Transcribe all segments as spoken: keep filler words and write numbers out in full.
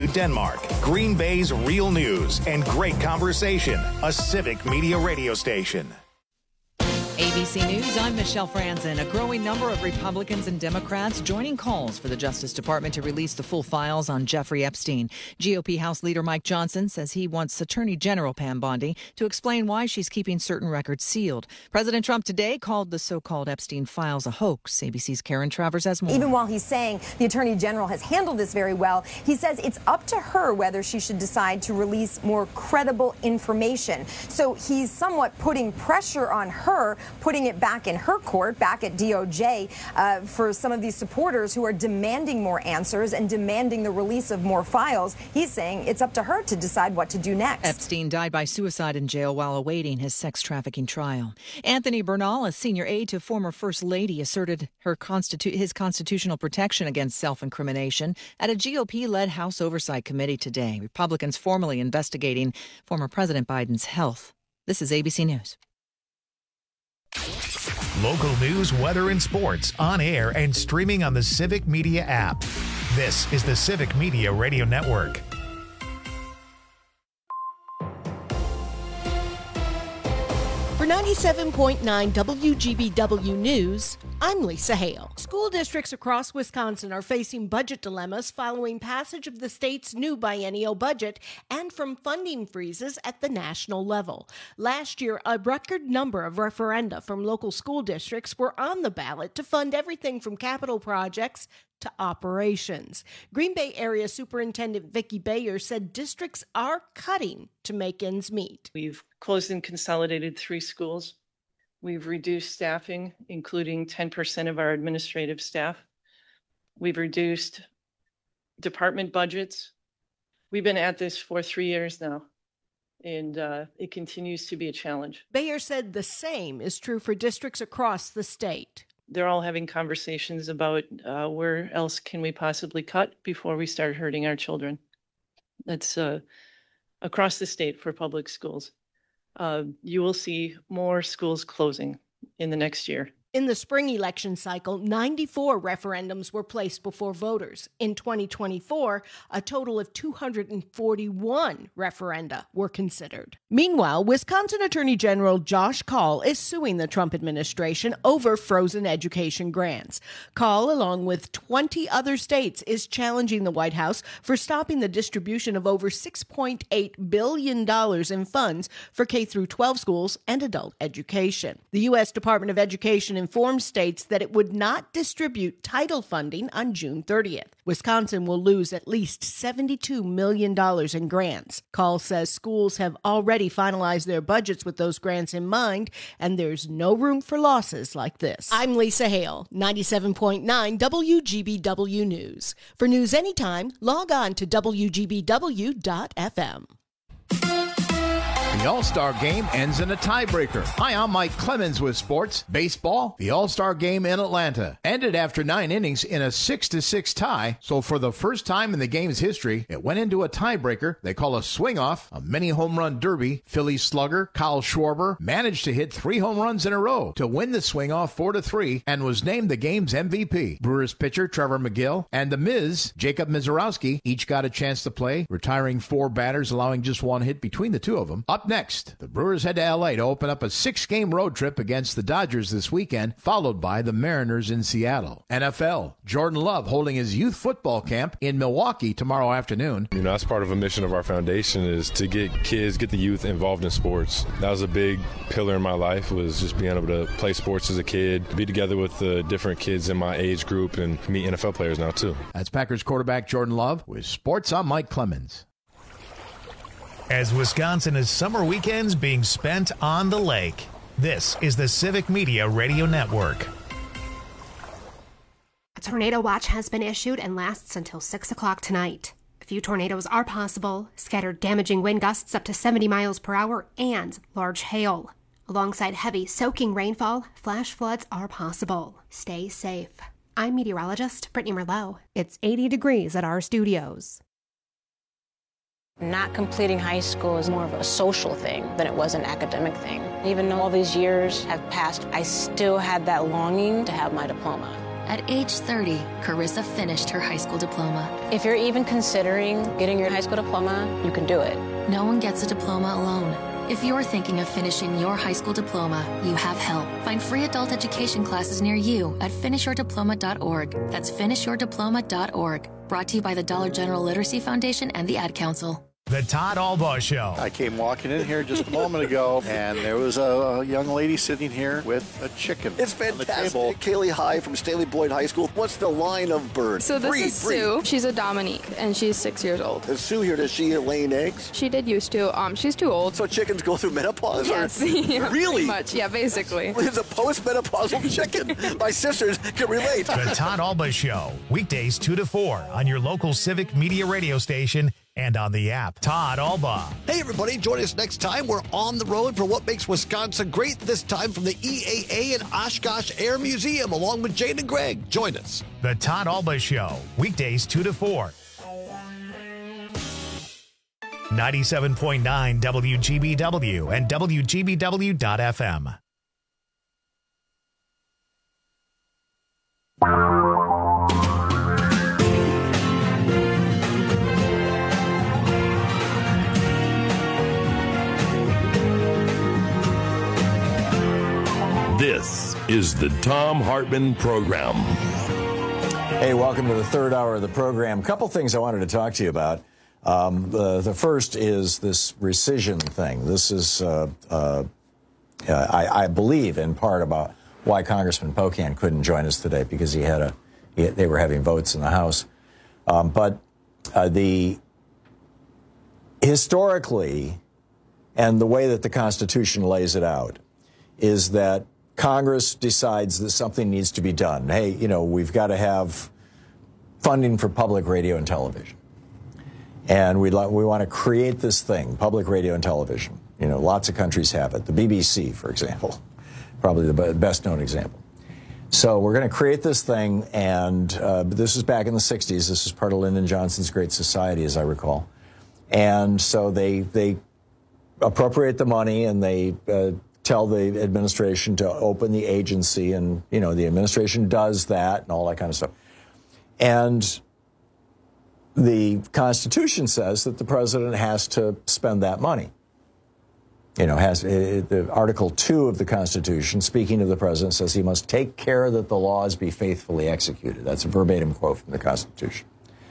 Denmark. Green Bay's real news and great conversation. A Civic Media radio station. A B C News, I'm Michelle Franzen. A growing number of Republicans and Democrats joining calls for the Justice Department to release the full files on Jeffrey Epstein. G O P House Leader Mike Johnson says he wants Attorney General Pam Bondi to explain why she's keeping certain records sealed. President Trump today called the so-called Epstein files a hoax. A B C's Karen Travers has more. Even while he's saying the Attorney General has handled this very well, he says it's up to her whether she should decide to release more credible information. So he's somewhat putting pressure on her, putting it back in her court, back at D O J, uh, for some of these supporters who are demanding more answers and demanding the release of more files. He's saying it's up to her to decide what to do next. Epstein died by suicide in jail while awaiting his sex trafficking trial. Anthony Bernal, a senior aide to former First Lady, asserted her constitu- his constitutional protection against self-incrimination at a G O P-led House Oversight Committee today. Republicans formally investigating former President Biden's health. This is A B C News. Local news, weather, and sports on air and streaming on the Civic Media app. This is the Civic Media Radio Network. For ninety-seven point nine W G B W News, I'm Lisa Hale. School districts across Wisconsin are facing budget dilemmas following passage of the state's new biennial budget and from funding freezes at the national level. Last year, a record number of referenda from local school districts were on the ballot to fund everything from capital projects to operations. Green Bay Area Superintendent Vicki Bayer said districts are cutting to make ends meet. We've closed and consolidated three schools. We've reduced staffing, including ten percent of our administrative staff. We've reduced department budgets. We've been at this for three years now, and uh, it continues to be a challenge. Bayer said the same is true for districts across the state. They're all having conversations about uh, where else can we possibly cut before we start hurting our children. That's uh, across the state for public schools. Uh, you will see more schools closing in the next year. In the spring election cycle, ninety-four referendums were placed before voters. In twenty twenty-four, a total of two hundred forty-one referenda were considered. Meanwhile, Wisconsin Attorney General Josh Kaul is suing the Trump administration over frozen education grants. Kaul, along with twenty other states, is challenging the White House for stopping the distribution of over six point eight billion dollars in funds for K through twelve schools and adult education. The U S Department of Education informed states that it would not distribute title funding on June thirtieth. Wisconsin will lose at least seventy-two million dollars in grants. Kaul says schools have already finalized their budgets with those grants in mind, and there's no room for losses like this. I'm Lisa Hale, ninety-seven point nine W G B W News. For news anytime, log on to W G B W dot F M. The All-Star Game ends in a tiebreaker. Hi, I'm Mike Clemens with sports. Baseball, the All-Star Game in Atlanta ended after nine innings in a six to six tie. So for the first time in the game's history, it went into a tiebreaker they call a swing-off, a mini home run derby. Philly slugger Kyle Schwarber managed to hit three home runs in a row to win the swing-off four to three and was named the game's M V P. Brewers pitcher Trevor McGill and the Miz, Jacob Mizorowski, each got a chance to play, retiring four batters, allowing just one hit between the two of them. Up next, the Brewers head to L A to open up a six-game road trip against the Dodgers this weekend, followed by the Mariners in Seattle. N F L, Jordan Love holding his youth football camp in Milwaukee tomorrow afternoon. You know, that's part of a mission of our foundation is to get kids, get the youth involved in sports. That was a big pillar in my life, was just being able to play sports as a kid, be together with the different kids in my age group, and meet N F L players now, too. That's Packers quarterback Jordan Love. With sports, I'm Mike Clemens. As Wisconsin is summer weekends being spent on the lake, this is the Civic Media Radio Network. A tornado watch has been issued and lasts until six o'clock tonight. A few tornadoes are possible, scattered damaging wind gusts up to seventy miles per hour, and large hail. Alongside heavy, soaking rainfall, flash floods are possible. Stay safe. I'm meteorologist Brittany Merlot. It's eighty degrees at our studios. Not completing high school is more of a social thing than it was an academic thing. Even though all these years have passed, I still had that longing to have my diploma. At age thirty, Carissa finished her high school diploma. If you're even considering getting your high school diploma, you can do it. No one gets a diploma alone. If you're thinking of finishing your high school diploma, you have help. Find free adult education classes near you at finish your diploma dot org. That's finish your diploma dot org. Brought to you by the Dollar General Literacy Foundation and the Ad Council. The Todd Albaugh Show. I came walking in here just a moment ago, and there was a, a young lady sitting here with a chicken. It's fantastic. Kaylee High from Staley Boyd High School. What's the line of bird? So this breed, is Sue. breed. She's a Dominique, and she's six years old. Is Sue here? Does she laying eggs? She did used to. Um, she's too old. So chickens go through menopause? Yes. Or? Yeah, really? Pretty much. Yeah, basically. It's a post-menopausal chicken. My sisters can relate. The Todd Albaugh Show. Weekdays two to four on your local Civic Media radio station and on the app. Todd Albaugh. Hey, everybody. Join us next time. We're on the road for what makes Wisconsin great, this time from the E A A and Oshkosh Air Museum, along with Jane and Greg. Join us. The Todd Albaugh Show. Weekdays two to four. ninety-seven point nine W G B W and W G B W dot F M. This is the Thom Hartmann Program. Hey, welcome to the third hour of the program. A couple things I wanted to talk to you about. Um, the, the first is this rescission thing. This is, uh, uh, I, I believe, in part about why Congressman Pocan couldn't join us today, because he had a, he, they were having votes in the House. Um, but uh, the historically, and the way that the Constitution lays it out, is that Congress decides that something needs to be done. Hey, you know, we've got to have funding for public radio and television. And we we want to create this thing, public radio and television. You know, lots of countries have it. The B B C, for example, probably the best known example. So we're going to create this thing, and uh, this was back in the sixties. This was part of Lyndon Johnson's Great Society, as I recall. And so they they appropriate the money, and they uh, tell the administration to open the agency, and, you know, the administration does that and all that kind of stuff. And the Constitution says that the president has to spend that money. You know, has uh, the Article two of the Constitution, speaking of the president, says he must take care that the laws be faithfully executed. That's a verbatim quote from the Constitution.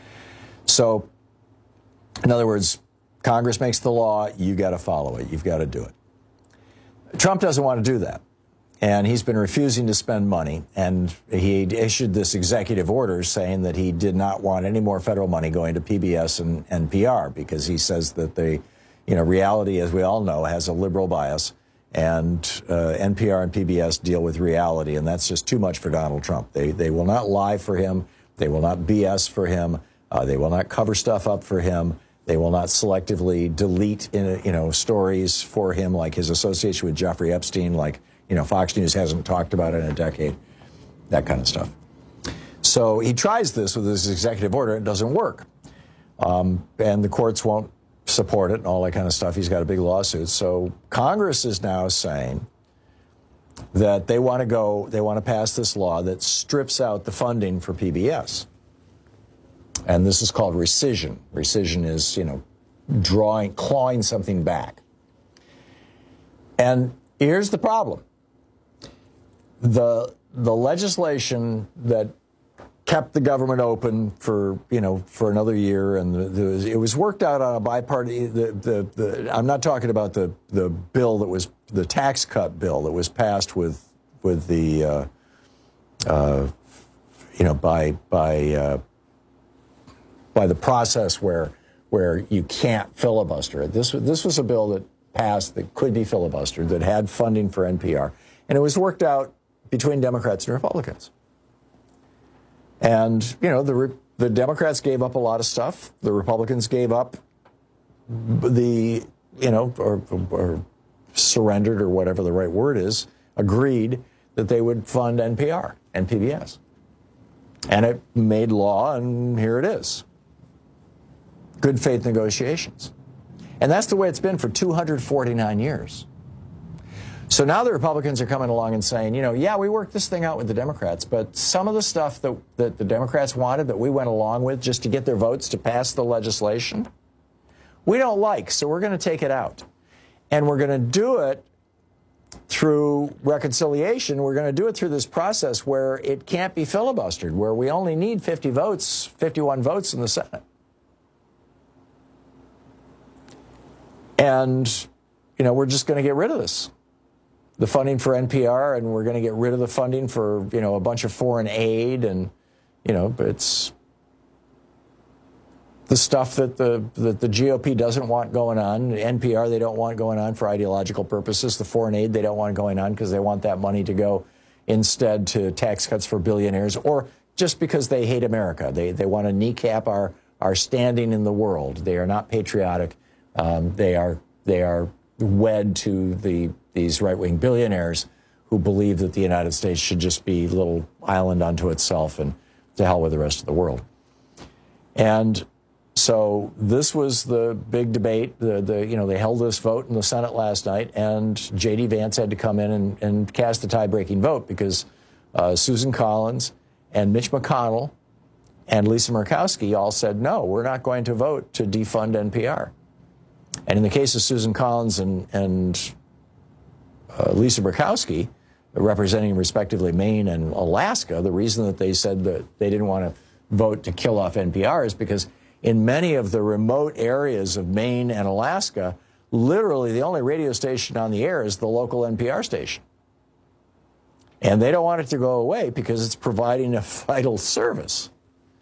So, in other words, Congress makes the law, you got to follow it. You've got to do it. Trump doesn't want to do that, and he's been refusing to spend money, and he issued this executive order saying that he did not want any more federal money going to P B S and N P R, because he says that the, you know, reality, as we all know, has a liberal bias, and uh, N P R and P B S deal with reality, and that's just too much for Donald Trump. They, they will not lie for him. They will not B S for him. Uh, they will not cover stuff up for him. They will not selectively delete, in, you know, stories for him, like his association with Jeffrey Epstein, like, you know, Fox News hasn't talked about it in a decade, that kind of stuff. So he tries this with his executive order. It doesn't work. Um, and the courts won't support it and all that kind of stuff. He's got a big lawsuit. So Congress is now saying that they want to go, they want to pass this law that strips out the funding for P B S. And this is called rescission. Rescission is, you know, drawing, clawing something back. And here's the problem. The, the legislation that kept the government open for, you know, for another year, and the, the, it was worked out on a bipartisan, the, the, the, I'm not talking about the, the bill that was, the tax cut bill that was passed with, with the, uh, uh, you know, by, by, uh, by the process where where you can't filibuster it. This, this was a bill that passed that could be filibustered, that had funding for N P R, and it was worked out between Democrats and Republicans. And, you know, the the Democrats gave up a lot of stuff. The Republicans gave up the, you know, or, or surrendered, or whatever the right word is, agreed that they would fund N P R and P B S. And it made law, and here it is. Good faith negotiations. And that's the way it's been for two hundred forty-nine years. So now the Republicans are coming along and saying, you know, yeah, we worked this thing out with the Democrats, but some of the stuff that, that the Democrats wanted that we went along with just to get their votes to pass the legislation, we don't like, so we're going to take it out. And we're going to do it through reconciliation. We're going to do it through this process where it can't be filibustered, where we only need fifty votes, fifty-one votes in the Senate. And, you know, we're just going to get rid of this. The funding for N P R, and we're going to get rid of the funding for, you know, a bunch of foreign aid, and, you know, it's the stuff that the that the G O P doesn't want going on. N P R they don't want going on for ideological purposes. The foreign aid they don't want going on because they want that money to go instead to tax cuts for billionaires, or just because they hate America. They they want to kneecap our our standing in the world. They are not patriotic. Um, they are they are wed to the these right-wing billionaires who believe that the United States should just be a little island unto itself and to hell with the rest of the world. And so this was the big debate. The, the you know, they held this vote in the Senate last night, and J D. Vance had to come in and, and cast the tie-breaking vote because uh, Susan Collins and Mitch McConnell and Lisa Murkowski all said, no, we're not going to vote to defund N P R. And in the case of Susan Collins and, and uh, Lisa Murkowski, representing respectively Maine and Alaska, the reason that they said that they didn't want to vote to kill off N P R is because in many of the remote areas of Maine and Alaska, literally the only radio station on the air is the local N P R station. And they don't want it to go away because it's providing a vital service.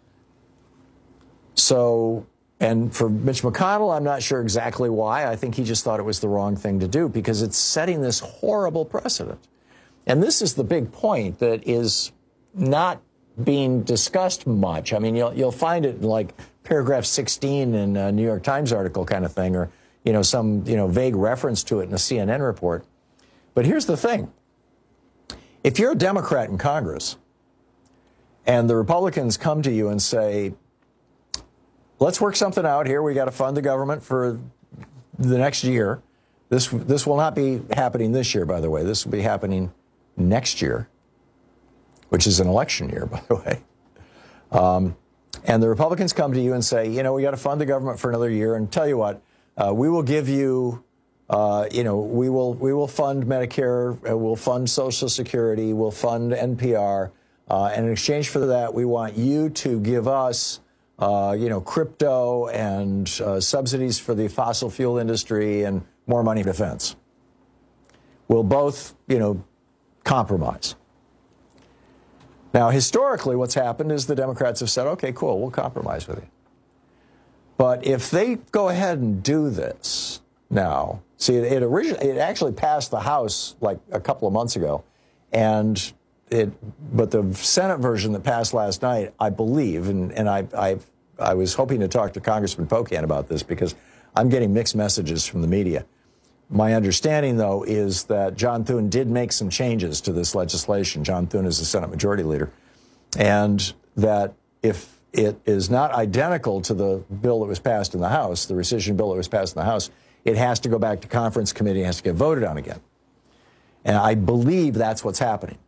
So, and for Mitch McConnell, I'm not sure exactly why. I think he just thought it was the wrong thing to do because it's setting this horrible precedent. And this is the big point that is not being discussed much. I mean, you'll, you'll find it in like paragraph sixteen in a New York Times article kind of thing, or, you know, some, you know, vague reference to it in a C N N report. But here's the thing. If you're a Democrat in Congress and the Republicans come to you and say, let's work something out here. We got to fund the government for the next year. This, this will not be happening this year, by the way. This will be happening next year, which is an election year, by the way. Um, and the Republicans come to you and say, you know, we got to fund the government for another year. And tell you what, uh, we will give you, uh, you know, we will we will fund Medicare, uh, we'll fund Social Security, we'll fund N P R. Uh, and in exchange for that, we want you to give us, uh, you know, crypto and uh, subsidies for the fossil fuel industry and more money for defense. We'll both, you know, compromise. Now, historically, what's happened is the Democrats have said, okay, cool, we'll compromise with you. But if they go ahead and do this now, see, it, it originally, it actually passed the House like a couple of months ago, and it, but the Senate version that passed last night, I believe, and, and I, I, I was hoping to talk to Congressman Pocan about this because I'm getting mixed messages from the media. My understanding, though, is that John Thune did make some changes to this legislation. John Thune is the Senate Majority Leader. And that if it is not identical to the bill that was passed in the House, the rescission bill that was passed in the House, it has to go back to conference committee and has to get voted on again. And I believe that's what's happening.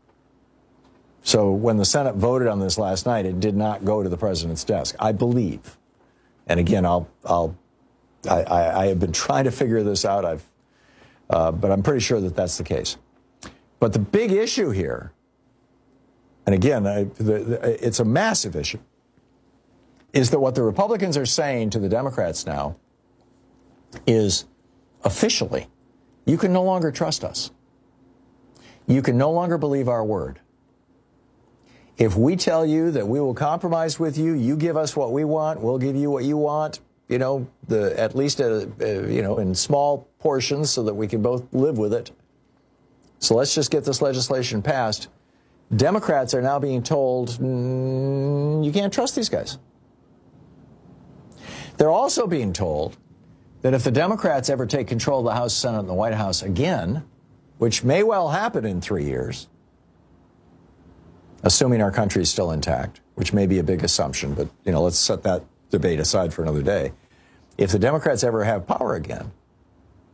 So when the Senate voted on this last night, it did not go to the president's desk, I believe. And again, I'll... I'll I, I, I have been trying to figure this out, I've, uh, but I'm pretty sure that that's the case. But the big issue here, and again, I, the, the, it's a massive issue, is that what the Republicans are saying to the Democrats now is officially, you can no longer trust us. You can no longer believe our word. If we tell you that we will compromise with you, you give us what we want, we'll give you what you want, you know, the, at least, uh, uh, you know, in small portions so that we can both live with it. So let's just get this legislation passed. Democrats are now being told, mm, you can't trust these guys. They're also being told that if the Democrats ever take control of the House, Senate, and the White House again, which may well happen in three years, assuming our country is still intact, which may be a big assumption, but, you know, let's set that debate aside for another day. If the Democrats ever have power again,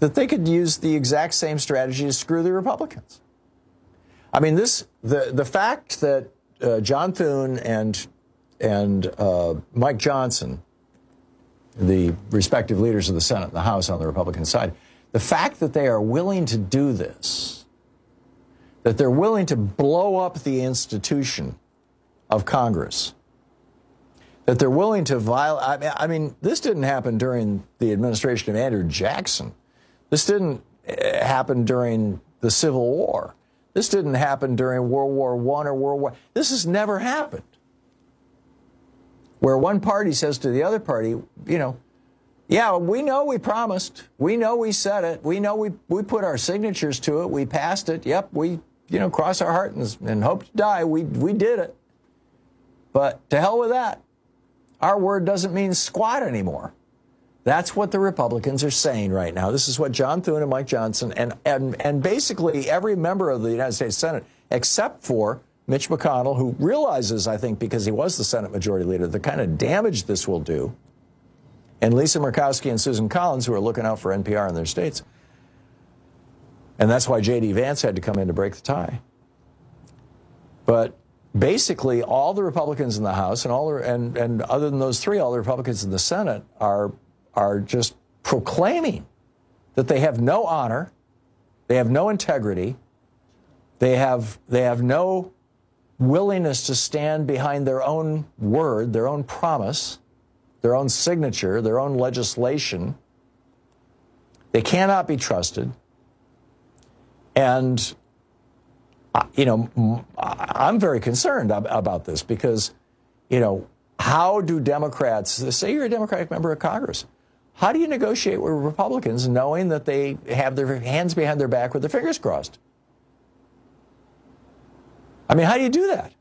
that they could use the exact same strategy to screw the Republicans. I mean, this the the fact that uh, John Thune and and uh, Mike Johnson, the respective leaders of the Senate and the House on the Republican side, the fact that they are willing to do this, that they're willing to blow up the institution of Congress, that they're willing to violate. I mean, I mean, this didn't happen during the administration of Andrew Jackson. This didn't happen during the Civil War. This didn't happen during World War One or World War. This has never happened. Where one party says to the other party, you know, yeah, we know we promised. We know we said it. We know we, we put our signatures to it. We passed it. Yep, we, you know, cross our heart and, and hope to die. We, we did it. But to hell with that. Our word doesn't mean squat anymore. That's what the Republicans are saying right now. This is what John Thune and Mike Johnson and, and, and basically every member of the United States Senate, except for Mitch McConnell, who realizes, I think, because he was the Senate Majority Leader, the kind of damage this will do, and Lisa Murkowski and Susan Collins, who are looking out for N P R in their states. And that's why J D Vance had to come in to break the tie. But basically, all the Republicans in the House and all the, and, and other than those three, all the Republicans in the Senate are are just proclaiming that they have no honor, they have no integrity, they have they have no willingness to stand behind their own word, their own promise, their own signature, their own legislation. They cannot be trusted. And, you know, I'm very concerned about this because, you know, how do Democrats, say you're a Democratic member of Congress, how do you negotiate with Republicans knowing that they have their hands behind their back with their fingers crossed? I mean, how do you do that?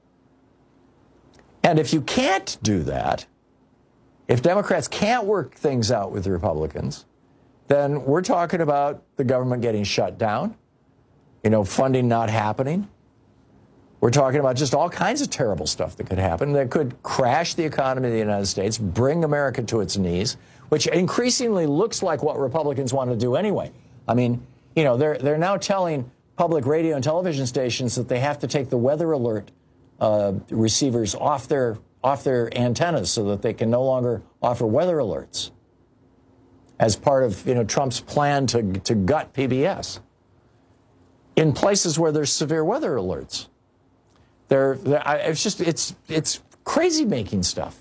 And if you can't do that, if Democrats can't work things out with the Republicans, then we're talking about the government getting shut down, you know, funding not happening. We're talking about just all kinds of terrible stuff that could happen that could crash the economy of the United States, bring America to its knees, which increasingly looks like what Republicans want to do anyway. I mean, you know, they're they're now telling public radio and television stations that they have to take the weather alert uh, receivers off their off their antennas so that they can no longer offer weather alerts as part of, you know, Trump's plan to to gut P B S in places where there's severe weather alerts. They're, they're I, it's just it's it's crazy making stuff.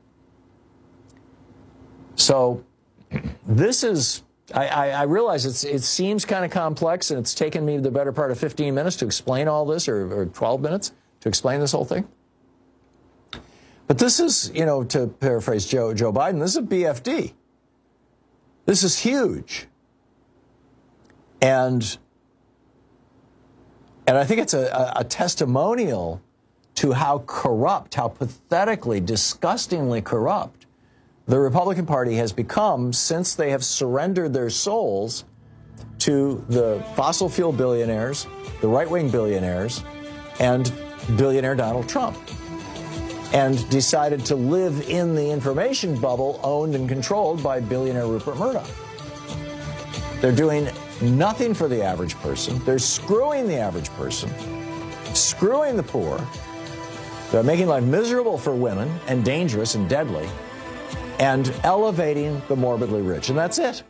So this is, I, I, I realize it's, it seems kind of complex, and it's taken me the better part of fifteen minutes to explain all this, or, or twelve minutes to explain this whole thing. But this is, you know, to paraphrase Joe, Joe Biden, this is a B F D. This is huge. And, and I think it's a, a, a testimonial to how corrupt, how pathetically, disgustingly corrupt the Republican Party has become since they have surrendered their souls to the fossil fuel billionaires, the right-wing billionaires, and billionaire Donald Trump, and decided to live in the information bubble owned and controlled by billionaire Rupert Murdoch. They're doing nothing for the average person. They're screwing the average person, screwing the poor. They're making life miserable for women and dangerous and deadly, and elevating the morbidly rich. And that's it.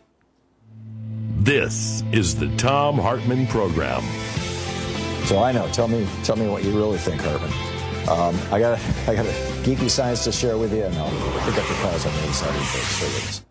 This is the Thom Hartmann Program. So I know. Tell me, tell me what you really think, Hartmann. Um, I got, I got a geeky science to share with you, and I'll pick up the calls on the other side of the break. Stay with us.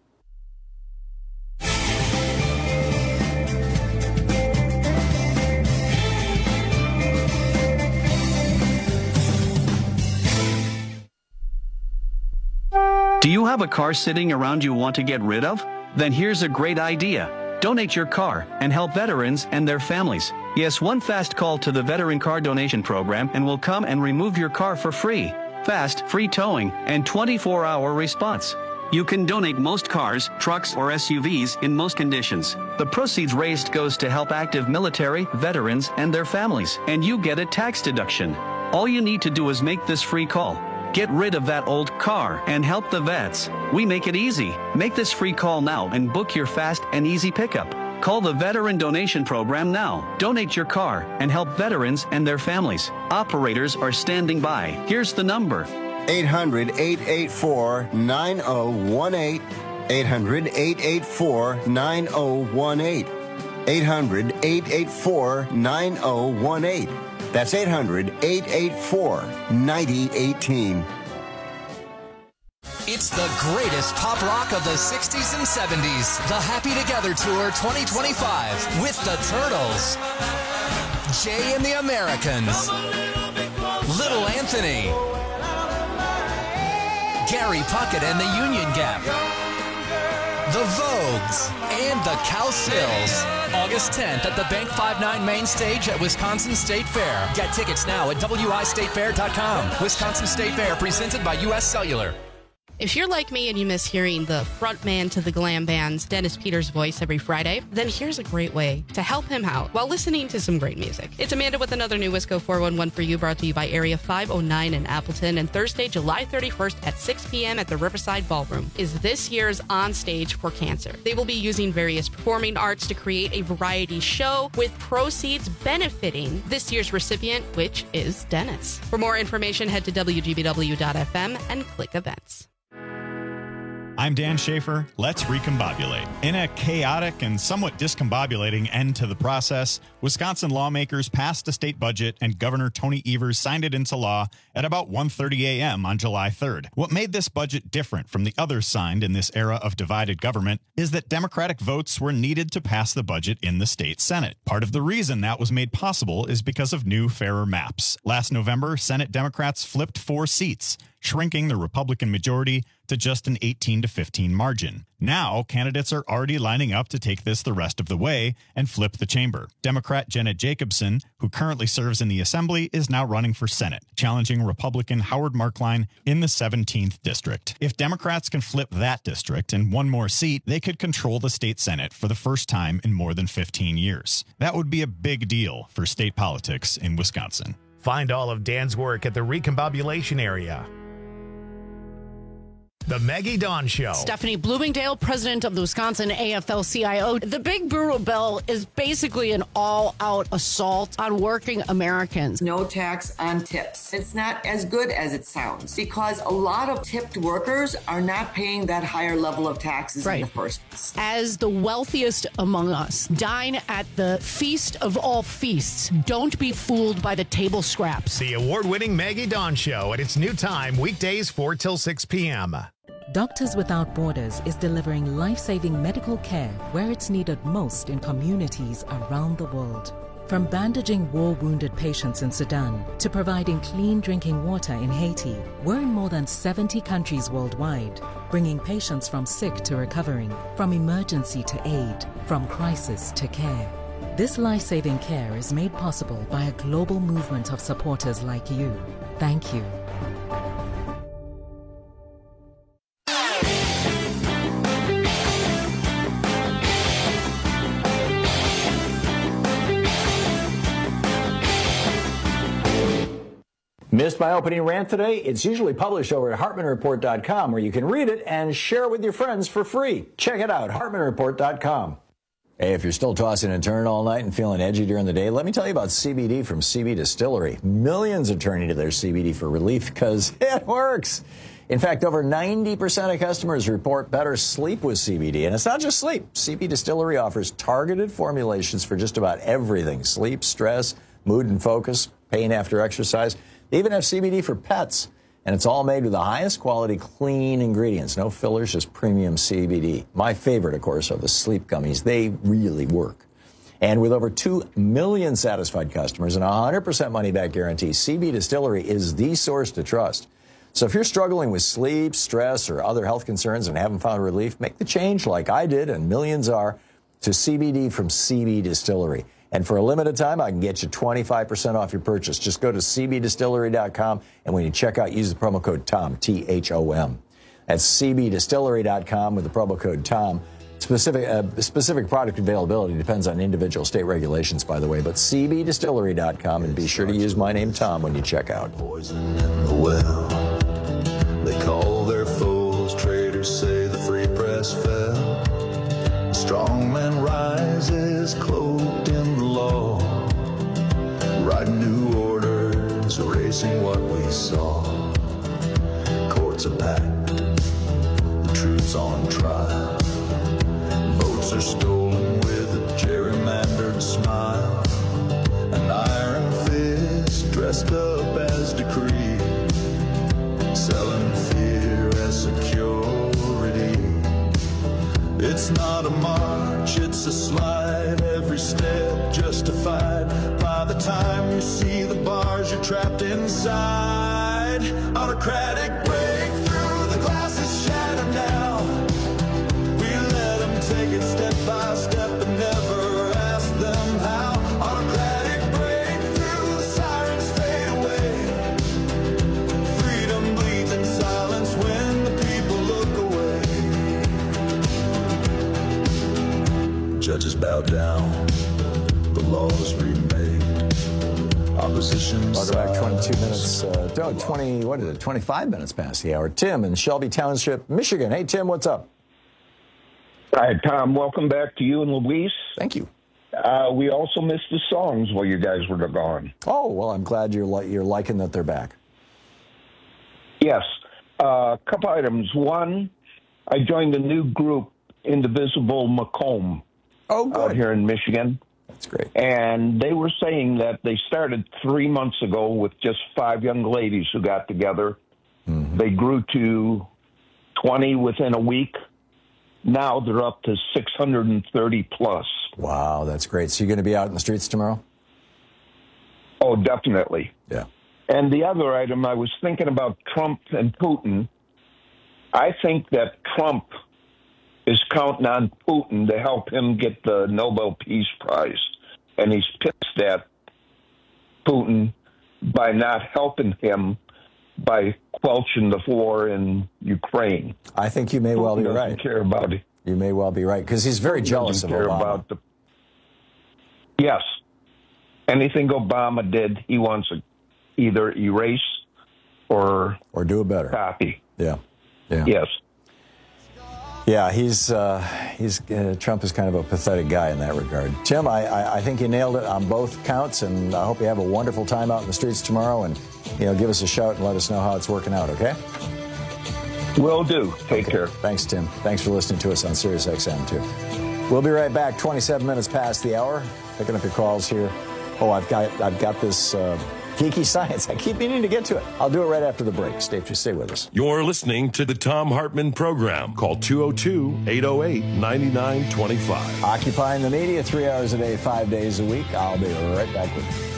Do you have a car sitting around you want to get rid of? Then here's a great idea. Donate your car and help veterans and their families. Yes, one fast call to the Veteran Car Donation Program and we'll come and remove your car for free. Fast, free towing, and twenty-four hour response. You can donate most cars, trucks, or S U Vs in most conditions. The proceeds raised goes to help active military, veterans, and their families, and you get a tax deduction. All you need to do is make this free call. Get rid of that old car and help the vets. We make it easy. Make this free call now and book your fast and easy pickup. Call the Veteran Donation Program now. Donate your car and help veterans and their families. Operators are standing by. Here's the number. eight hundred, eight eight four, nine oh one eight. eight hundred, eight eight four, nine oh one eight. eight hundred, eight eight four, nine oh one eight. That's eight hundred, eight eight four, nine oh one eight. It's the greatest pop rock of the sixties and seventies. The Happy Together Tour twenty twenty-five with the Turtles, Jay and the Americans, Little Anthony, Gary Puckett and the Union Gap, the Vogues, and the Cowsills. August tenth at the Bank fifty-nine Main Stage at Wisconsin State Fair. Get tickets now at W I state fair dot com. Wisconsin State Fair presented by U S Cellular. If you're like me and you miss hearing the frontman to the glam band's Dennis Peters' voice every Friday, then here's a great way to help him out while listening to some great music. It's Amanda with another new Wisco four one one for you, brought to you by Area five oh nine in Appleton, and Thursday, July thirty-first at six p.m. at the Riverside Ballroom is this year's On Stage for Cancer. They will be using various performing arts to create a variety show with proceeds benefiting this year's recipient, which is Dennis. For more information, head to W G B W dot F M and click events. I'm Dan Schaefer. Let's recombobulate. In a chaotic and somewhat discombobulating end to the process, Wisconsin lawmakers passed a state budget and Governor Tony Evers signed it into law at about one thirty a.m. on July third. What made this budget different from the others signed in this era of divided government is that Democratic votes were needed to pass the budget in the state Senate. Part of the reason that was made possible is because of new, fairer maps. Last November, Senate Democrats flipped four seats, shrinking the Republican majority to just an eighteen to fifteen margin. Now, candidates are already lining up to take this the rest of the way and flip the chamber. Democrat Janet Jacobson, who currently serves in the Assembly, is now running for Senate, challenging Republican Howard Markline in the seventeenth district. If Democrats can flip that district and one more seat, they could control the state Senate for the first time in more than fifteen years. That would be a big deal for state politics in Wisconsin. Find all of Dan's work at the Recombobulation Area. The Maggie Dawn Show. Stephanie Bloomingdale, president of the Wisconsin A F L C I O. The Big Brutal Bill is basically an all-out assault on working Americans. No tax on tips. It's not as good as it sounds because a lot of tipped workers are not paying that higher level of taxes right. in the first place. As the wealthiest among us, dine at the feast of all feasts. Don't be fooled by the table scraps. The award-winning Maggie Dawn Show at its new time, weekdays four till six p.m. Doctors Without Borders is delivering life-saving medical care where it's needed most in communities around the world. From bandaging war-wounded patients in Sudan to providing clean drinking water in Haiti, we're in more than seventy countries worldwide, bringing patients from sick to recovering, from emergency to aid, from crisis to care. This life-saving care is made possible by a global movement of supporters like you. Thank you. Missed my opening rant today? It's usually published over at Hartman Report dot com where you can read it and share it with your friends for free. Check it out, Hartman Report dot com. Hey, if you're still tossing and turning all night and feeling edgy during the day, let me tell you about C B D from C B Distillery. Millions are turning to their C B D for relief because it works. In fact, over ninety percent of customers report better sleep with C B D. And it's not just sleep. C B Distillery offers targeted formulations for just about everything. Sleep, stress, mood and focus, pain after exercise. They even have C B D for pets. And it's all made with the highest quality, clean ingredients. No fillers, just premium C B D. My favorite, of course, are the sleep gummies. They really work. And with over two million satisfied customers and a one hundred percent money-back guarantee, C B Distillery is the source to trust. So if you're struggling with sleep, stress, or other health concerns and haven't found relief, make the change like I did and millions are to C B D from C B Distillery. And for a limited time, I can get you twenty-five percent off your purchase. Just go to C B distillery dot com, and when you check out, use the promo code TOM, T H O M. That's C B distillery dot com with the promo code TOM. Specific, uh, specific product availability depends on individual state regulations, by the way, but C B distillery dot com, and be sure to use my name, Tom, when you check out. Poison in the well. is cloaked in the law, writing new orders, erasing what we saw. Courts are packed, the truth's on trial. Votes are stolen with a gerrymandered smile. An iron fist dressed up as decree, selling fear as security. It's not a march, it's a slide, every step justified. By the time you see the bars, you're trapped inside. Autocratic breakthrough, the glass is shattered now. We let them take it step by step and never ask them how. Autocratic breakthrough, the sirens fade away. Freedom bleeds in silence when the people look away. Judges bow down, the laws remade. Opposition. Welcome back. twenty-two minutes. Uh, no, twenty. What is it? twenty-five minutes past the hour. Tim in Shelby Township, Michigan. Hey, Tim, what's up? Hi, Tom. Welcome back to you and Luis. Thank you. Uh, we also missed the songs while you guys were gone. Oh well, I'm glad you're li- you're liking that they're back. Yes. A uh, couple items. One, I joined a new group, Indivisible Macomb. Oh, good. Out here in Michigan. That's great. And they were saying that they started three months ago with just five young ladies who got together. Mm-hmm. They grew to twenty within a week. Now they're up to six hundred thirty plus. Wow, that's great. So you're going to be out in the streets tomorrow? Oh, definitely. Yeah. And the other item, I was thinking about Trump and Putin. I think that Trump is counting on Putin to help him get the Nobel Peace Prize. And he's pissed at Putin by not helping him by quelching the war in Ukraine. I think you may Putin well be doesn't right. Care about it. You may well be right, because he's very Putin jealous of care Obama. About the... Yes. Anything Obama did, he wants to either erase or... Or do it better. Copy. Yeah. Yeah. Yes. Yeah, he's uh, he's uh, Trump is kind of a pathetic guy in that regard. Tim, I, I, I think you nailed it on both counts, and I hope you have a wonderful time out in the streets tomorrow. And you know, give us a shout and let us know how it's working out. Okay? Will do. Take okay. care. Thanks, Tim. Thanks for listening to us on Sirius X M too. We'll be right back. twenty-seven minutes past the hour. Picking up your calls here. Oh, I've got I've got this. Uh, Geeky science. I keep meaning to get to it. I'll do it right after the break. Stay, stay with us. You're listening to the Tom Hartman Program. Call two oh two, eight oh eight, nine nine two five. Occupying the media three hours a day, five days a week. I'll be right back with you.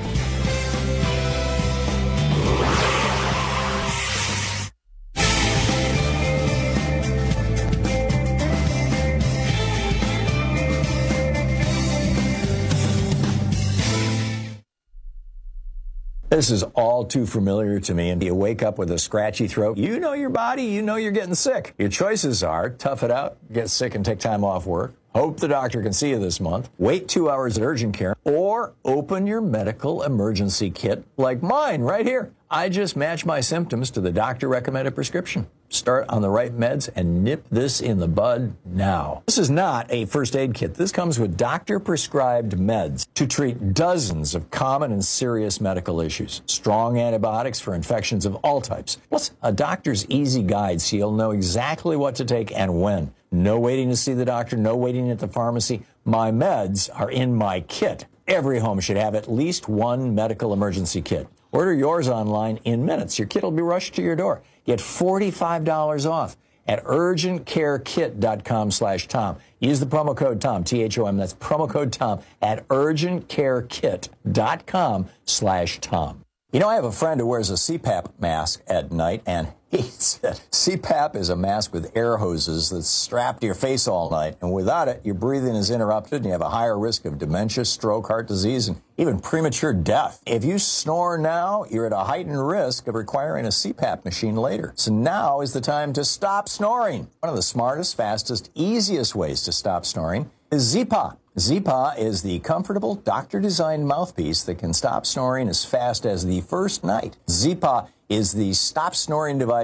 This is all too familiar to me, and you wake up with a scratchy throat. You know your body, you know you're getting sick. Your choices are tough it out, get sick and take time off work, hope the doctor can see you this month, wait two hours at urgent care, or open your medical emergency kit like mine right here. I just match my symptoms to the doctor-recommended prescription. Start on the right meds and nip this in the bud now. This is not a first aid kit. This comes with doctor-prescribed meds to treat dozens of common and serious medical issues. Strong antibiotics for infections of all types. Plus, a doctor's easy guide so you'll know exactly what to take and when. No waiting to see the doctor, no waiting at the pharmacy. My meds are in my kit. Every home should have at least one medical emergency kit. Order yours online in minutes. Your kit will be rushed to your door. Get forty-five dollars off at urgentcarekit.com slash Tom. Use the promo code Tom, T H O M. That's promo code Tom at urgentcarekit.com slash Tom. You know, I have a friend who wears a C PAP mask at night and hates it. C PAP is a mask with air hoses that's strapped to your face all night, and without it, your breathing is interrupted and you have a higher risk of dementia, stroke, heart disease, and even premature death. If you snore now, you're at a heightened risk of requiring a C PAP machine later. So now is the time to stop snoring. One of the smartest, fastest, easiest ways to stop snoring is Z-Pop. Z-Pop is the comfortable, doctor-designed mouthpiece that can stop snoring as fast as the first night. Z-Pop is the stop snoring device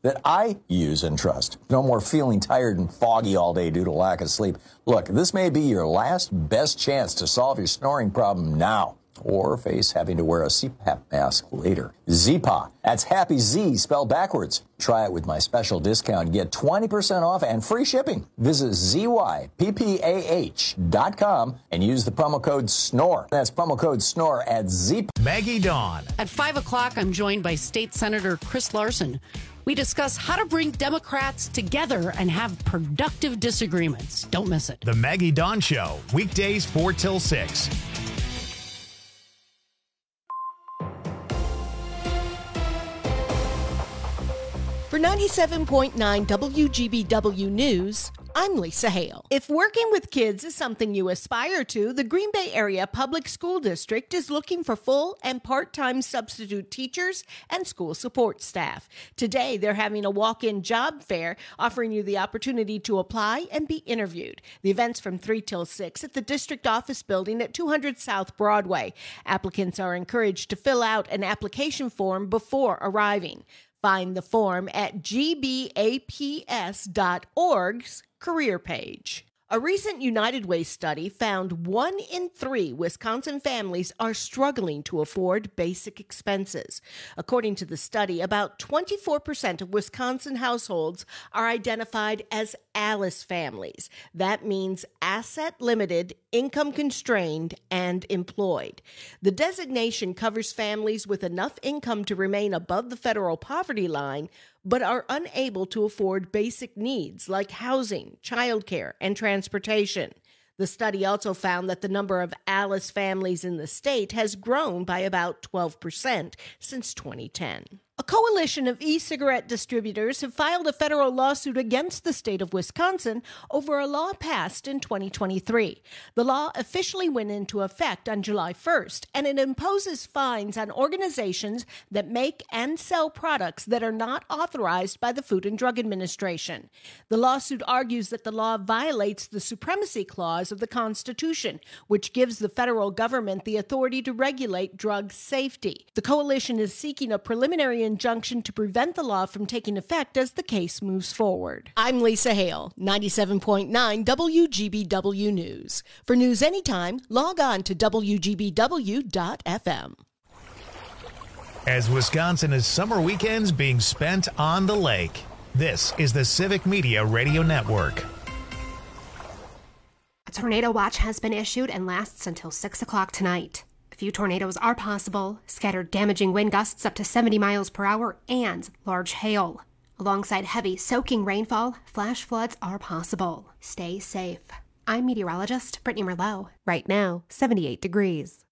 that I use and trust. No more feeling tired and foggy all day due to lack of sleep. Look, this may be your last best chance to solve your snoring problem now, or face having to wear a C PAP mask later. Z-Pa, that's Happy Z spelled backwards. Try it with my special discount. Get twenty percent off and free shipping. Visit Z Y P P A H dot com and use the promo code SNORE. That's promo code SNORE at Z. Maggie Dawn. At five o'clock, I'm joined by State Senator Chris Larson. We discuss how to bring Democrats together and have productive disagreements. Don't miss it. The Maggie Dawn Show, weekdays four till six. For ninety-seven point nine W G B W News, I'm Lisa Hale. If working with kids is something you aspire to, the Green Bay Area Public School District is looking for full and part-time substitute teachers and school support staff. Today, they're having a walk-in job fair offering you the opportunity to apply and be interviewed. The event's from three till six at the district office building at two hundred South Broadway. Applicants are encouraged to fill out an application form before arriving. Find the form at G B A P S dot org's career page. A recent United Way study found one in three Wisconsin families are struggling to afford basic expenses. According to the study, about twenty-four percent of Wisconsin households are identified as ALICE families. That means asset limited, income constrained, and employed. The designation covers families with enough income to remain above the federal poverty line, but are unable to afford basic needs like housing, childcare, and transportation. The study also found that the number of ALICE families in the state has grown by about twelve percent since twenty ten. A coalition of e-cigarette distributors have filed a federal lawsuit against the state of Wisconsin over a law passed in twenty twenty-three. The law officially went into effect on July first, and it imposes fines on organizations that make and sell products that are not authorized by the Food and Drug Administration. The lawsuit argues that the law violates the Supremacy Clause of the Constitution, which gives the federal government the authority to regulate drug safety. The coalition is seeking a preliminary injunction to prevent the law from taking effect as the case moves forward. I'm Lisa Hale, ninety-seven point nine W G B W News. For news anytime, log on to W G B W dot F M. As Wisconsin is summer weekends being spent on the lake, this is the Civic Media Radio Network. A tornado watch has been issued and lasts until six o'clock tonight. A few tornadoes are possible, scattered damaging wind gusts up to seventy miles per hour, and large hail. Alongside heavy, soaking rainfall, flash floods are possible. Stay safe. I'm meteorologist Brittany Merlot. Right now, seventy-eight degrees.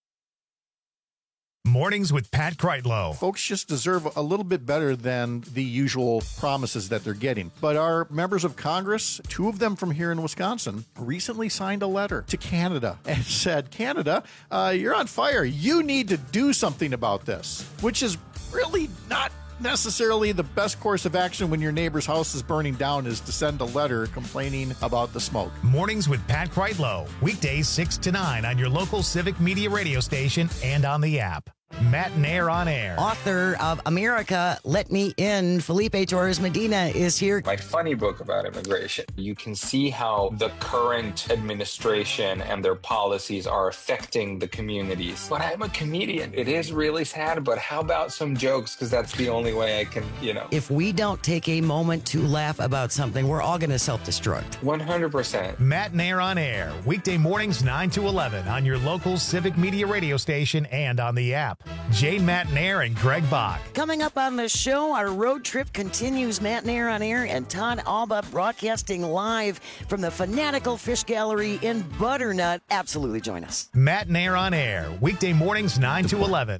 Mornings with Pat Kreitlow. Folks just deserve a little bit better than the usual promises that they're getting. But our members of Congress, two of them from here in Wisconsin, recently signed a letter to Canada and said, Canada, uh, you're on fire. You need to do something about this, which is really not necessarily the best course of action when your neighbor's house is burning down, is to send a letter complaining about the smoke. Mornings with Pat Kreitlow. Weekdays six to nine on your local Civic Media radio station and on the app. Matt Nair on air. Author of America, Let Me In, Felipe Torres Medina is here. My funny book about immigration. You can see how the current administration and their policies are affecting the communities. But I'm a comedian. It is really sad, but how about some jokes? Because that's the only way I can, you know. If we don't take a moment to laugh about something, we're all going to self-destruct. one hundred percent. Matt Nair on air. Weekday mornings nine to eleven on your local Civic Media radio station and on the app. Jane Matt Nair and Greg Bach. Coming up on the show, our road trip continues. Matt Nair on air and Todd Alba broadcasting live from the Fanatical Fish Gallery in Butternut. Absolutely join us. Matt Nair on air. Weekday mornings nine to eleven.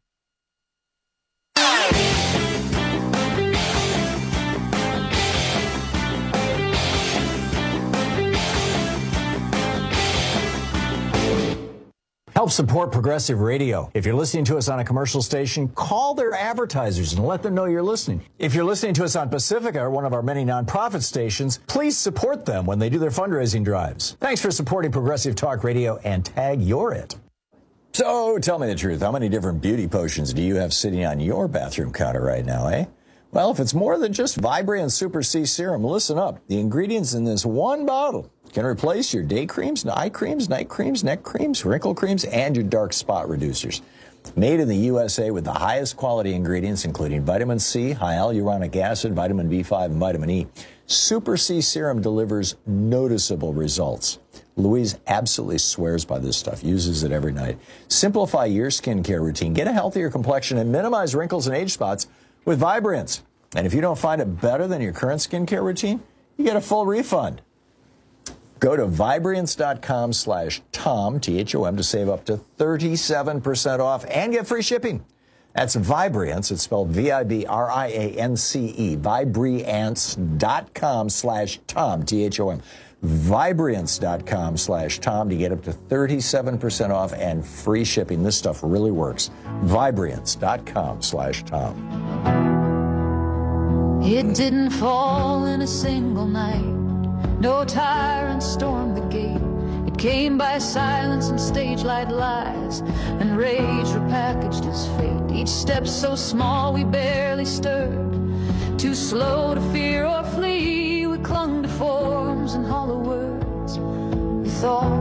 Help support Progressive Radio. If you're listening to us on a commercial station, call their advertisers and let them know you're listening. If you're listening to us on Pacifica, one of our many nonprofit stations, please support them when they do their fundraising drives. Thanks for supporting Progressive Talk Radio and tag you're it. So tell me the truth. How many different beauty potions do you have sitting on your bathroom counter right now, eh? Well, if it's more than just Vibrant Super C Serum, listen up. The ingredients in this one bottle can replace your day creams, eye creams, night creams, neck creams, wrinkle creams, and your dark spot reducers. Made in the U S A with the highest quality ingredients, including vitamin C, hyaluronic acid, vitamin B five, and vitamin E, Super C Serum delivers noticeable results. Louise absolutely swears by this stuff, uses it every night. Simplify your skincare routine, get a healthier complexion, and minimize wrinkles and age spots with Vibrance. And if you don't find it better than your current skincare routine, you get a full refund. Go to Vibrance.com slash Tom, T H O M, to save up to thirty-seven percent off and get free shipping. That's Vibrance. It's spelled V I B R I A N C E. Vibrance.com slash Tom, T H O M. Vibrance.com slash Tom to get up to thirty-seven percent off and free shipping. This stuff really works. Vibrance.com slash Tom. It didn't fall in a single night. No tyrant stormed the gate. It came by silence and stage light lies, and rage repackaged his fate. Each step so small we barely stirred. Too slow to fear or flee, we clung to forms and hollow words. We thought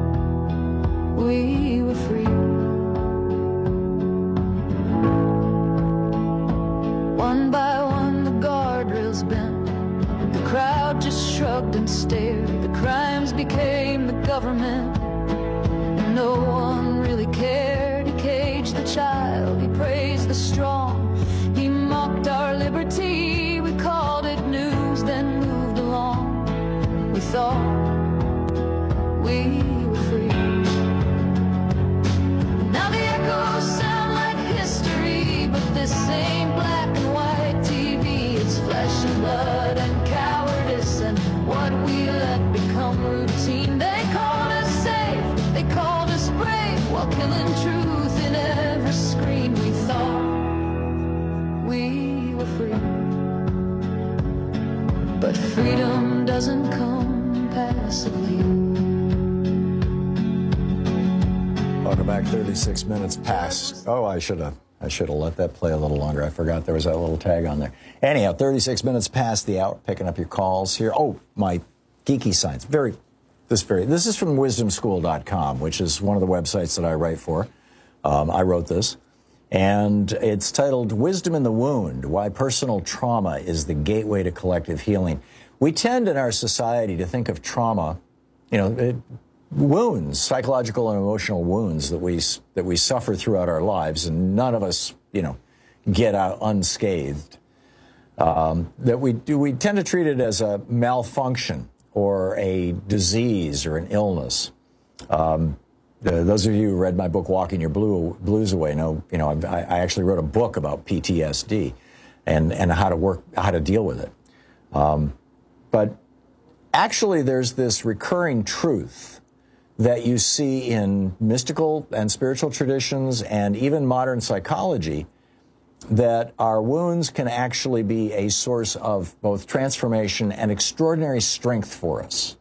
we were free. One by one the guardrails bent. The crowd just shrugged and stared. The crimes became the government, and no one really cared. He caged the child, he praised the strong. He mocked our liberty, we called it news, then moved along. We thought we were free. Now the echoes sound like history, but this ain't black and white T V. It's flesh and blood and cowardice and what we let become routine. They called us safe, they called us brave, while killing truth in every screen. We thought we were free, but freedom doesn't come passively. Welcome back. thirty-six minutes past. Oh, I should have. I should have let that play a little longer. I forgot there was that little tag on there. Anyhow, thirty-six minutes past the hour. Picking up your calls here. Oh, my geeky science. Very, this very. This is from wisdom school dot com, which is one of the websites that I write for. Um, I wrote this, and it's titled "Wisdom in the Wound: Why Personal Trauma is the Gateway to Collective Healing." We tend in our society to think of trauma, you know, it, wounds, psychological and emotional wounds that we that we suffer throughout our lives, and none of us, you know, get out unscathed. Um, that we do, we tend to treat it as a malfunction or a disease or an illness. Um, uh, those of you who read my book "Walking Your Blue, Blues Away" know, you know, I, I actually wrote a book about P T S D and and how to work, how to deal with it. Um, but actually, there's this recurring truth that you see in mystical and spiritual traditions and even modern psychology, that our wounds can actually be a source of both transformation and extraordinary strength for us.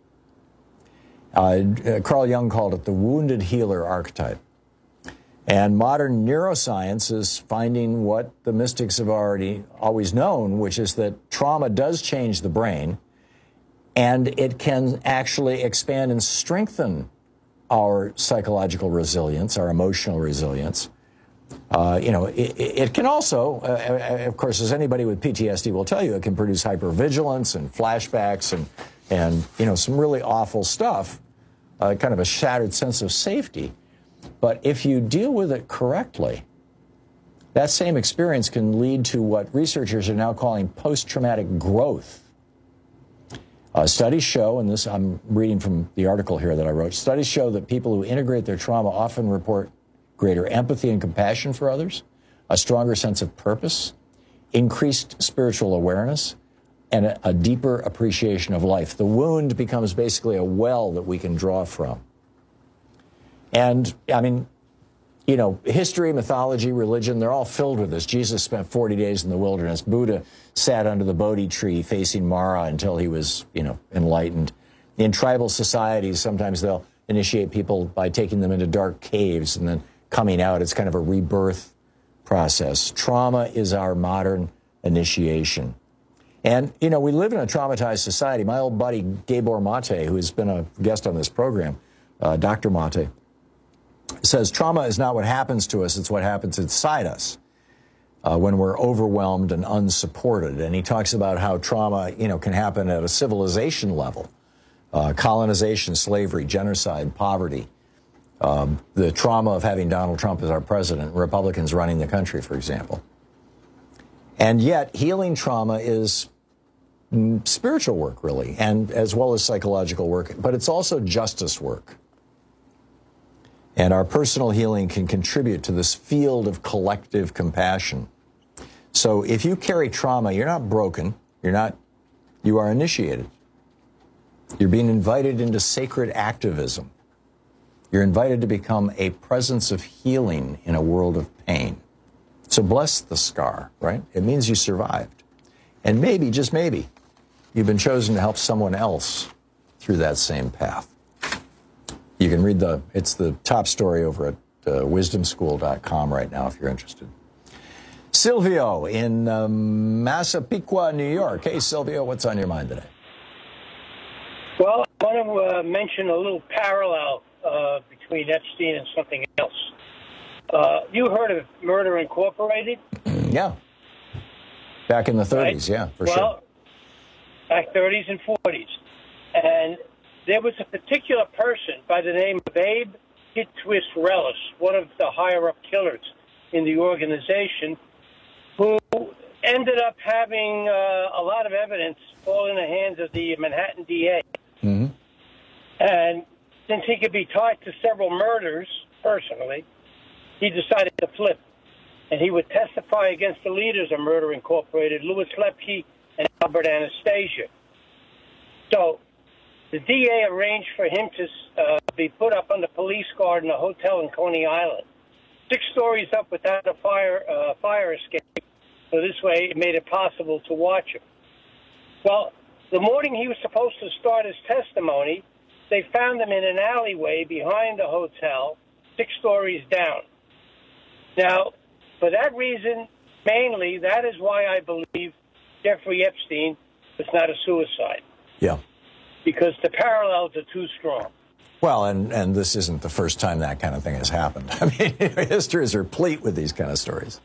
Uh, Carl Jung called it the wounded healer archetype. And modern neuroscience is finding what the mystics have already always known, which is that trauma does change the brain, and it can actually expand and strengthen our psychological resilience, our emotional resilience. Uh, you know, it, it can also, uh, of course, as anybody with P T S D will tell you, it can produce hypervigilance and flashbacks and, and you know, some really awful stuff, uh, kind of a shattered sense of safety. But if you deal with it correctly, that same experience can lead to what researchers are now calling post-traumatic growth. Uh, studies show, and this I'm reading from the article here that I wrote, studies show that people who integrate their trauma often report greater empathy and compassion for others, a stronger sense of purpose, increased spiritual awareness, and a, a deeper appreciation of life. The wound becomes basically a well that we can draw from. And, I mean, you know, history, mythology, religion, they're all filled with this. Jesus spent forty days in the wilderness. Buddha sat under the Bodhi tree facing Mara until he was, you know, enlightened. In tribal societies, sometimes they'll initiate people by taking them into dark caves and then coming out. It's kind of a rebirth process. Trauma is our modern initiation. And, you know, we live in a traumatized society. My old buddy, Gabor Mate, who has been a guest on this program, uh, Doctor Mate, says trauma is not what happens to us, it's what happens inside us uh, when we're overwhelmed and unsupported. And he talks about how trauma, you know, can happen at a civilization level. Uh, colonization, slavery, genocide, poverty. Um, the trauma of having Donald Trump as our president, Republicans running the country, for example. And yet, healing trauma is spiritual work, really, and as well as psychological work, but it's also justice work. And our personal healing can contribute to this field of collective compassion. So if you carry trauma, you're not broken, you're not, you are initiated. You're being invited into sacred activism. You're invited to become a presence of healing in a world of pain. So bless the scar, right? It means you survived. And maybe, just maybe, you've been chosen to help someone else through that same path. You can read the, it's the top story over at uh, wisdom school dot com right now if you're interested. Silvio in um, Massapequa, New York. Hey, Silvio, what's on your mind today? Well, I want to uh, mention a little parallel uh, between Epstein and something else. Uh, you heard of Murder Incorporated? Yeah. Back in the thirties, right? Yeah, for well, sure. Well, back thirties and forties. And there was a particular person by the name of Abe Twist Relis, one of the higher-up killers in the organization, who ended up having uh, a lot of evidence fall in the hands of the Manhattan D A. Mm-hmm. And since he could be tied to several murders personally, he decided to flip. And he would testify against the leaders of Murder Incorporated, Louis Lepke and Albert Anastasia. So the D A arranged for him to uh, be put up under police guard in a hotel in Coney Island, six stories up without a fire uh, fire escape. So this way it made it possible to watch him. Well, the morning he was supposed to start his testimony, they found him in an alleyway behind the hotel, six stories down. Now, for that reason, mainly, that is why I believe Jeffrey Epstein was not a suicide. Yeah. Because the parallels are too strong. Well, and, and this isn't the first time that kind of thing has happened. I mean, history is replete with these kind of stories.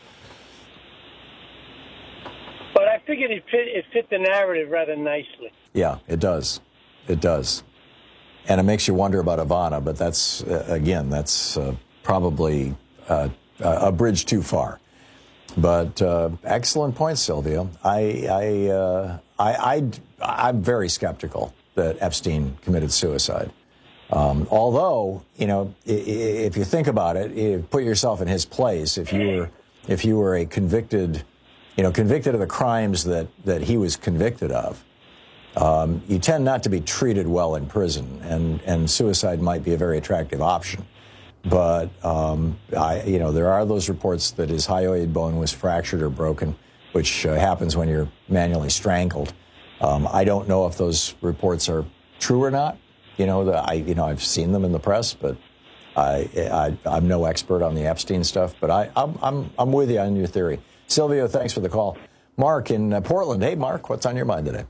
But I figured it fit, it fit the narrative rather nicely. Yeah, it does. It does. And it makes you wonder about Ivana, but that's, uh, again, that's uh, probably uh, a bridge too far. But uh, excellent point, Silvio. I, I, uh, I, I, I'm very skeptical that Epstein committed suicide. Um, although, you know, if you think about it, you put yourself in his place. If you were, if you were a convicted, you know, convicted of the crimes that, that he was convicted of, um, you tend not to be treated well in prison, and, and suicide might be a very attractive option. But, um, I, you know, there are those reports that his hyoid bone was fractured or broken, which uh, happens when you're manually strangled. Um, I don't know if those reports are true or not. You know, the, I, you know, I've seen them in the press, but I, I, I'm no expert on the Epstein stuff. But I, I'm, I'm, I'm with you on your theory. Silvio, thanks for the call. Mark in uh, Portland. Hey, Mark, what's on your mind today?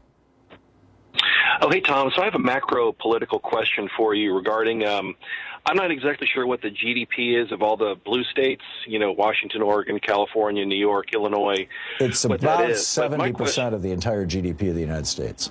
Oh, hey, Tom. So I have a macro political question for you regarding, um, I'm not exactly sure what the G D P is of all the blue states, you know, Washington, Oregon, California, New York, Illinois. It's about seventy percent of the entire G D P of the United States.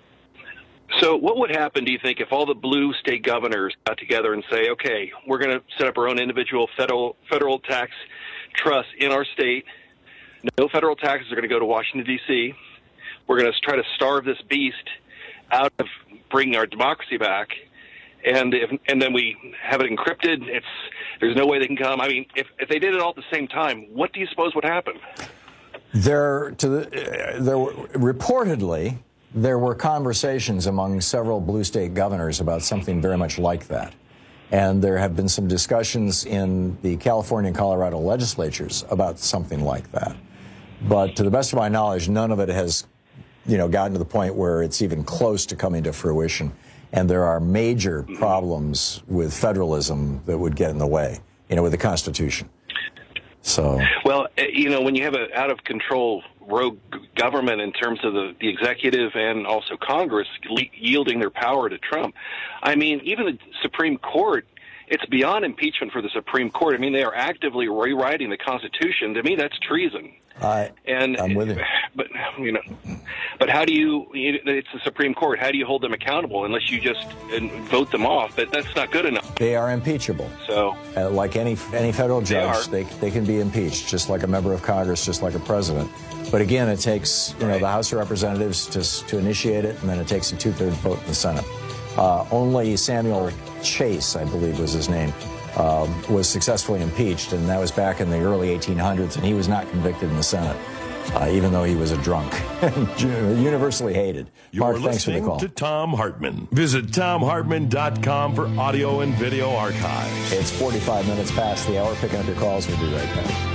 So what would happen, do you think, if all the blue state governors got together and say, okay, we're going to set up our own individual federal federal tax trust in our state. No federal taxes are going to go to Washington, D C We're going to try to starve this beast out of bringing our democracy back. And if, and then we have it encrypted. It's there's no way they can come. I mean, if, if they did it all at the same time, what do you suppose would happen? There, to the, uh, there were, reportedly, there were conversations among several blue state governors about something very much like that. And there have been some discussions in the California and Colorado legislatures about something like that. But to the best of my knowledge, none of it has, you know, gotten to the point where it's even close to coming to fruition. And there are major problems with federalism that would get in the way, you know, with the Constitution. So, well, you know, when you have an out of control rogue government in terms of the, the executive and also Congress le- yielding their power to Trump. I mean, even the Supreme Court, it's beyond impeachment for the Supreme Court. I mean, they are actively rewriting the Constitution. To me, that's treason. I, and I'm with you. But you know, but how do you? It's the Supreme Court. How do you hold them accountable unless you just vote them off? But that's not good enough. They are impeachable. So, uh, like any any federal judge, they, they they can be impeached, just like a member of Congress, just like a president. But again, it takes you know the House of Representatives to to initiate it, and then it takes a two-thirds vote in the Senate. Uh, only Samuel Chase, I believe was his name, uh, was successfully impeached, and that was back in the early eighteen hundreds, and he was not convicted in the Senate, uh, even though he was a drunk. Universally hated. You're Mark, thanks for the listening call. to Tom Hartman. Visit tom hartman dot com for audio and video archives. It's forty-five minutes past the hour. Picking up your calls. We'll be right back.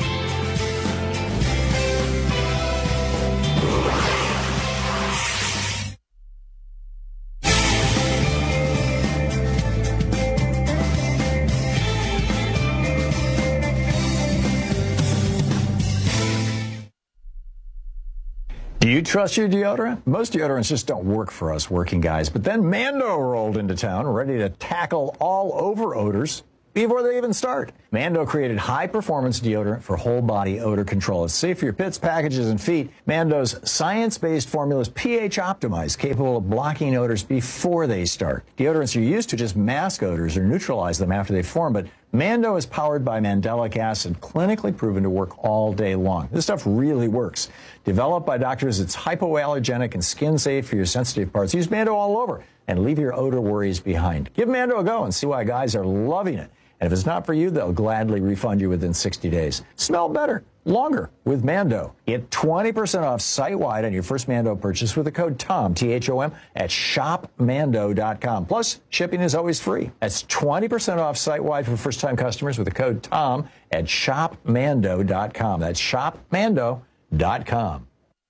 Do you trust your deodorant? Most deodorants just don't work for us working guys. But then Mando rolled into town, ready to tackle all over odors before they even start. Mando created high-performance deodorant for whole-body odor control. It's safe for your pits, packages, and feet. Mando's science-based formula is pH optimized, capable of blocking odors before they start. Deodorants are used to just mask odors or neutralize them after they form, but Mando is powered by mandelic acid, clinically proven to work all day long. This stuff really works. Developed by doctors, it's hypoallergenic and skin-safe for your sensitive parts. Use Mando all over and leave your odor worries behind. Give Mando a go and see why guys are loving it. And if it's not for you, they'll gladly refund you within sixty days. Smell better, longer with Mando. Get twenty percent off site-wide on your first Mando purchase with the code TOM, T H O M, at shop mando dot com. Plus, shipping is always free. That's twenty percent off site-wide for first-time customers with the code TOM at shop mando dot com. That's shop mando dot com.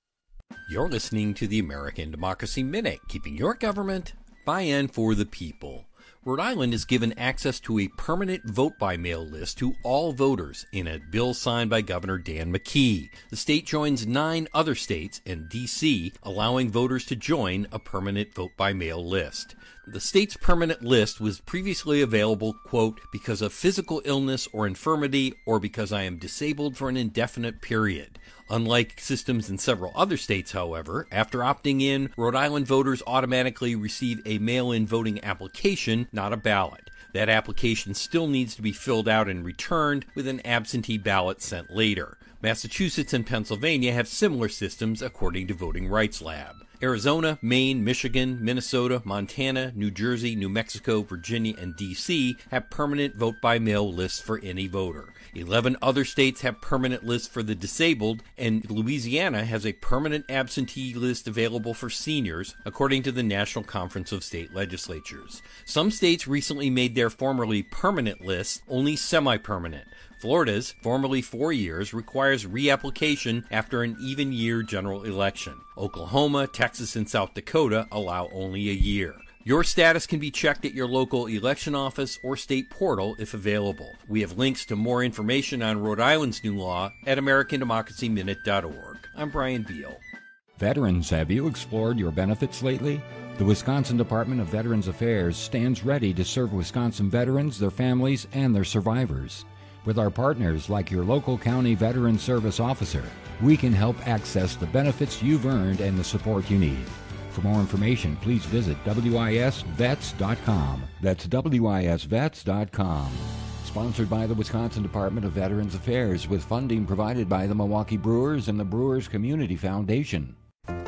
You're listening to the American Democracy Minute, keeping your government by and for the people. Rhode Island is given access to a permanent vote-by-mail list to all voters in a bill signed by Governor Dan McKee. The state joins nine other states and D C, allowing voters to join a permanent vote-by-mail list. The state's permanent list was previously available, quote, because of physical illness or infirmity or because I am disabled for an indefinite period. Unlike systems in several other states, however, after opting in, Rhode Island voters automatically receive a mail-in voting application, not a ballot. That application still needs to be filled out and returned with an absentee ballot sent later. Massachusetts and Pennsylvania have similar systems, according to Voting Rights Lab. Arizona, Maine, Michigan, Minnesota, Montana, New Jersey, New Mexico, Virginia, and D C have permanent vote-by-mail lists for any voter. Eleven other states have permanent lists for the disabled, and Louisiana has a permanent absentee list available for seniors, according to the National Conference of State Legislatures. Some states recently made their formerly permanent lists only semi-permanent. Florida's, formerly four years, requires reapplication after an even year general election. Oklahoma, Texas, and South Dakota allow only a year. Your status can be checked at your local election office or state portal if available. We have links to more information on Rhode Island's new law at american democracy minute dot org. I'm Brian Beal. Veterans, have you explored your benefits lately? The Wisconsin Department of Veterans Affairs stands ready to serve Wisconsin veterans, their families, and their survivors. With our partners like your local county veteran service officer, we can help access the benefits you've earned and the support you need. For more information, please visit W I S vets dot com. That's W I S vets dot com. Sponsored by the Wisconsin Department of Veterans Affairs with funding provided by the Milwaukee Brewers and the Brewers Community Foundation. Mommy,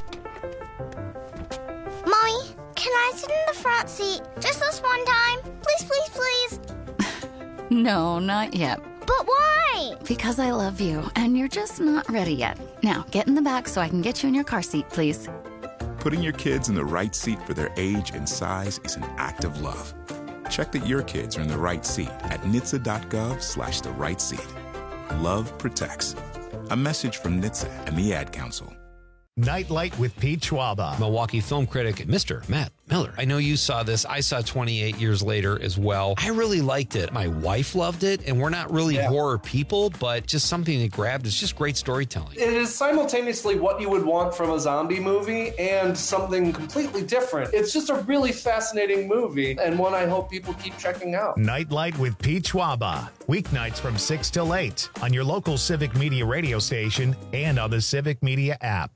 can I sit in the front seat just this one time? Please, please, please. No, not yet. But why? Because I love you, and you're just not ready yet. Now, get in the back so I can get you in your car seat, please. Putting your kids in the right seat for their age and size is an act of love. Check that your kids are in the right seat at N H T S A dot gov slash the right seat. Love protects. A message from N H T S A and the Ad Council. Nightlight with Pete Schwaba. Milwaukee film critic, Mister Matt Miller. I know you saw this. I saw twenty-eight years later as well. I really liked it. My wife loved it, and we're not really yeah. horror people, but just something that grabbed. It's just great storytelling. It is simultaneously what you would want from a zombie movie and something completely different. It's just a really fascinating movie, and one I hope people keep checking out. Nightlight with Pete Schwaba. Weeknights from six till eight on your local Civic Media radio station and on the Civic Media app.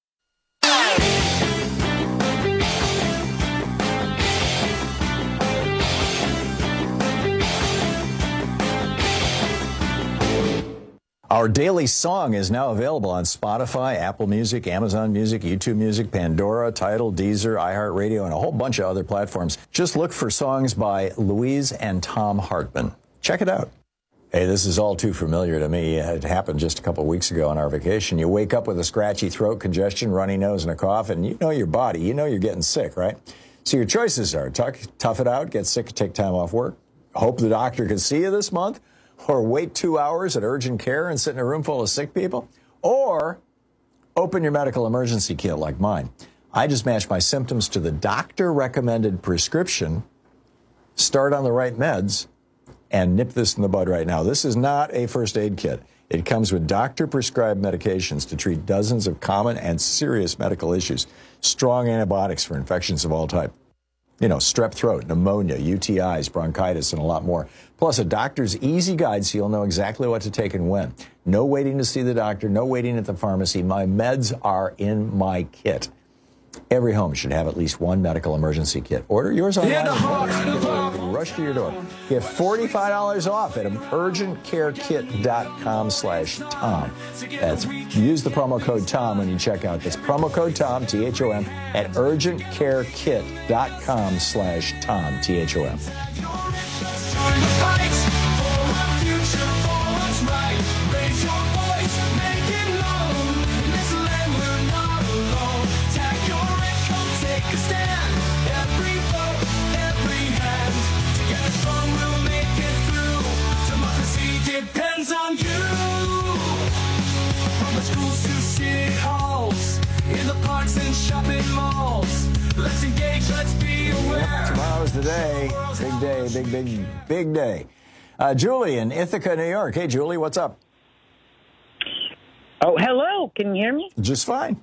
Our daily song is now available on Spotify, Apple Music, Amazon Music, YouTube Music, Pandora, Tidal, Deezer, iHeartRadio, and a whole bunch of other platforms. Just look for songs by Louise and Tom Hartman. Check it out. Hey, this is all too familiar to me. It happened just a couple of weeks ago on our vacation. You wake up with a scratchy throat, congestion, runny nose, and a cough, and you know your body. You know you're getting sick, right? So your choices are tuck, tough it out, get sick, take time off work, hope the doctor can see you this month, or wait two hours at urgent care and sit in a room full of sick people, or open your medical emergency kit like mine. I just match my symptoms to the doctor-recommended prescription, start on the right meds, and nip this in the bud right now. This is not a first aid kit. It comes with doctor-prescribed medications to treat dozens of common and serious medical issues, strong antibiotics for infections of all type. You know, strep throat, pneumonia, U T Is, bronchitis, and a lot more. Plus a doctor's easy guide so you'll know exactly what to take and when. No waiting to see the doctor, no waiting at the pharmacy. My meds are in my kit. Every home should have at least one medical emergency kit. Order yours online. Rush to your door. Get forty-five dollars off at urgent care kit dot com slash Tom. That's, use the promo code Tom when you check out. That's promo code Tom, T H O M, at urgent care kit dot com slash Tom, T H O M. Depends on you. From the schools to city halls, in the parks and shopping malls. Let's engage, let's be aware. Yep, tomorrow's the day. Big day, big, big, big day. Uh, Julie in Ithaca, New York. Hey, Julie, what's up? Oh, hello. Can you hear me? Just fine.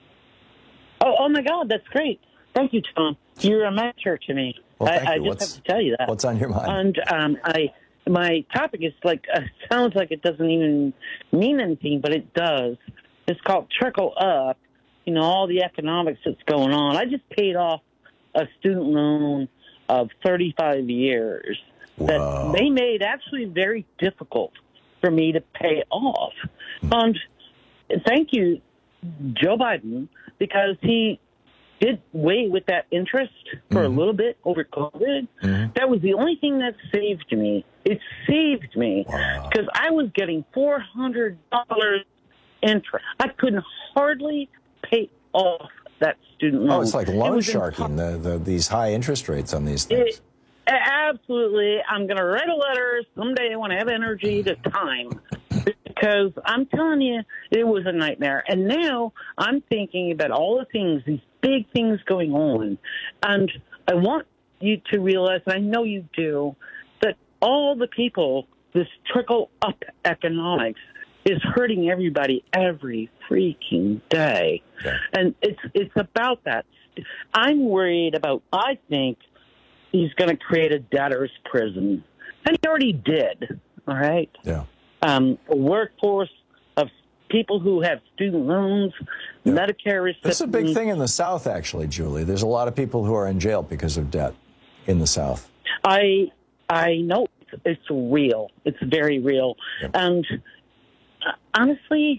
Oh, oh my God, that's great. Thank you, Tom. You're a mentor to me. Well, thank I, I you. just What's, have to tell you that. What's on your mind? And um, I, my topic is like, uh, sounds like it doesn't even mean anything, but it does. It's called Trickle Up. You know, all the economics that's going on. I just paid off a student loan of thirty-five years Whoa. that they made actually very difficult for me to pay off. And thank you, Joe Biden, because he did weigh with that interest for mm-hmm. a little bit over COVID. Mm-hmm. That was the only thing that saved me. It saved me because wow. I was getting four hundred dollars interest. I couldn't hardly pay off that student loan. Oh, it's like loan sharking, the, the, these high interest rates on these things. It, absolutely. I'm going to write a letter someday when I have energy to time. Because I'm telling you, it was a nightmare. And now I'm thinking about all the things, these big things going on. And I want you to realize, and I know you do, that all the people, this trickle-up economics, is hurting everybody every freaking day. Yeah. And it's it's about that. I'm worried about, I think he's going to create a debtor's prison. And he already did, all right? Yeah. Um, a workforce of people who have student loans, yeah. Medicare recipients. That's a big thing in the South, actually, Julie. There's a lot of people who are in jail because of debt in the South. I I know it's real. It's very real. Yep. And uh, honestly,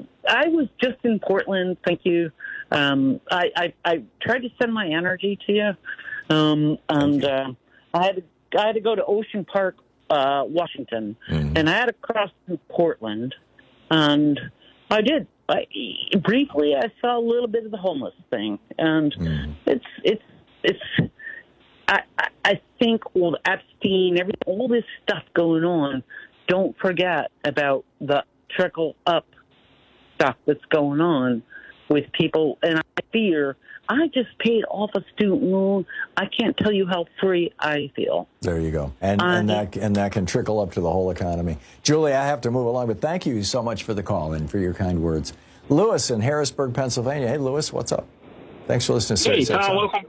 I was just in Portland. Thank you. Um, I, I I tried to send my energy to you, um, and uh, I had to, I had to go to Ocean Park, Uh, Washington, mm-hmm. and I had to cross through Portland, and I did. I, briefly, I saw a little bit of the homeless thing, and mm-hmm. it's it's it's. I I think all the Epstein, every all this stuff going on. Don't forget about the trickle up stuff that's going on, with people, and I fear. I just paid off a student loan. I can't tell you how free I feel. There you go. And, Uh, and that and that can trickle up to the whole economy. Julie, I have to move along, but thank you so much for the call and for your kind words. Lewis in Harrisburg, Pennsylvania. Hey, Lewis, what's up? Thanks for listening to Hey, Sirius X M. Tom, welcome.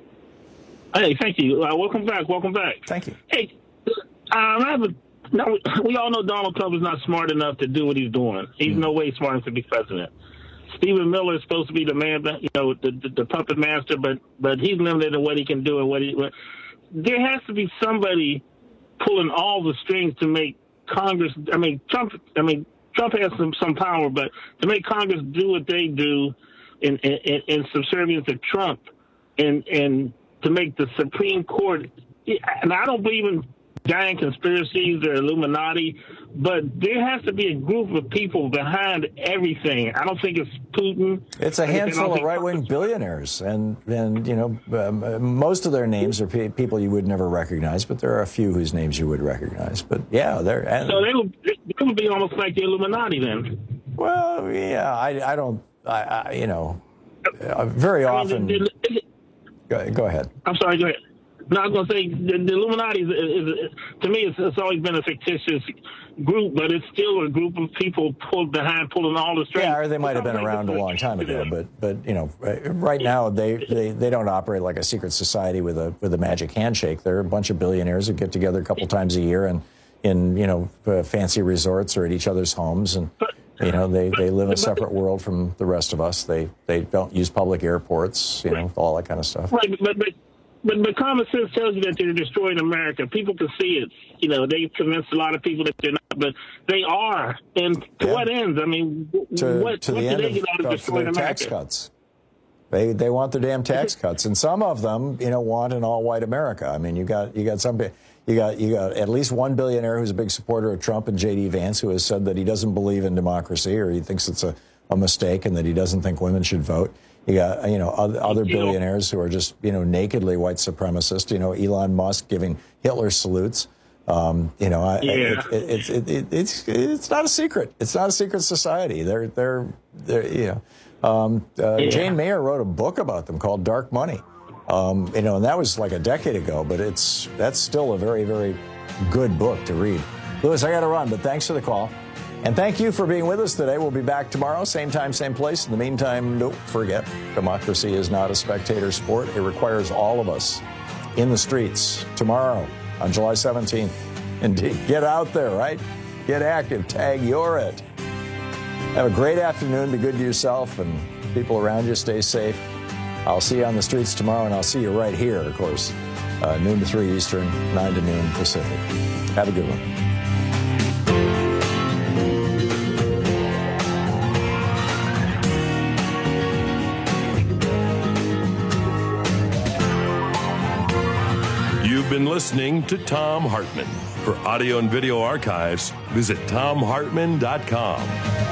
Hey, thank you. Uh, welcome back. Welcome back. Thank you. Hey, um, I have a, no, we all know Donald Trump is not smart enough to do what he's doing. He's Mm-hmm. no way smart enough to be president. Stephen Miller is supposed to be the man, you know, the, the, the puppet master, but but he's limited in what he can do and what he. What, there has to be somebody pulling all the strings to make Congress. I mean, Trump. I mean, Trump has some, some power, but to make Congress do what they do in in, in subservience to Trump, and and to make the Supreme Court. And I don't believe in giant conspiracies or Illuminati, but there has to be a group of people behind everything. I don't think it's Putin. It's a Like I said, I handful don't of think- right-wing billionaires, and, and you know, um, most of their names are pe- people you would never recognize, but there are a few whose names you would recognize. But yeah, they're... And, So they would, they would be almost like the Illuminati then. well, yeah, I, I don't, I, I, you know, uh, very I often... mean, the- the- Go, go ahead. I'm sorry, go ahead. No, I was going to say the, the Illuminati is, is, is to me, it's, it's always been a fictitious group, but it's still a group of people pulled behind, pulling all the strings. Yeah, or they might have been around a long time ago, but but you know, right now they, they, they don't operate like a secret society with a with a magic handshake. They're a bunch of billionaires who get together a couple times a year and in you know uh, fancy resorts or at each other's homes, and you know they, they live in a separate world from the rest of us. They they don't use public airports, you know, all that kind of stuff. Right, but but but, but common sense tells you that they're destroying America. People can see it. You know, they convinced a lot of people that they're not, but they are. And to Yeah. what ends? I mean, To, what, to what the do end they of, get out of of destroying their tax America? cuts. They they want their damn tax cuts, and some of them, you know, want an all-white America. I mean, you got you got some you got you got at least one billionaire who's a big supporter of Trump and J D Vance, who has said that he doesn't believe in democracy or he thinks it's a, a mistake and that he doesn't think women should vote. You got you know other, other billionaires who are just you know nakedly white supremacist. You know, Elon Musk giving Hitler salutes. Um, you know, I, Yeah. it, it, it, it, it, it's it's not a secret. It's not a secret society. They're they're they're you know. Um, uh, Yeah. Jane Mayer wrote a book about them called Dark Money. Um, you know, and that was like a decade ago, but it's that's still a very very good book to read. Lewis, I got to run, but thanks for the call. And thank you for being with us today. We'll be back tomorrow, same time, same place. In the meantime, don't forget, democracy is not a spectator sport. It requires all of us in the streets tomorrow on July seventeenth. Indeed. Get out there, right? Get active. Tag You're It. Have a great afternoon. Be good to yourself and people around you. Stay safe. I'll see you on the streets tomorrow, and I'll see you right here, of course, uh, noon to three Eastern, nine to noon Pacific. Have a good one. You've been listening to Tom Hartman. For audio and video archives, visit tom hartman dot com.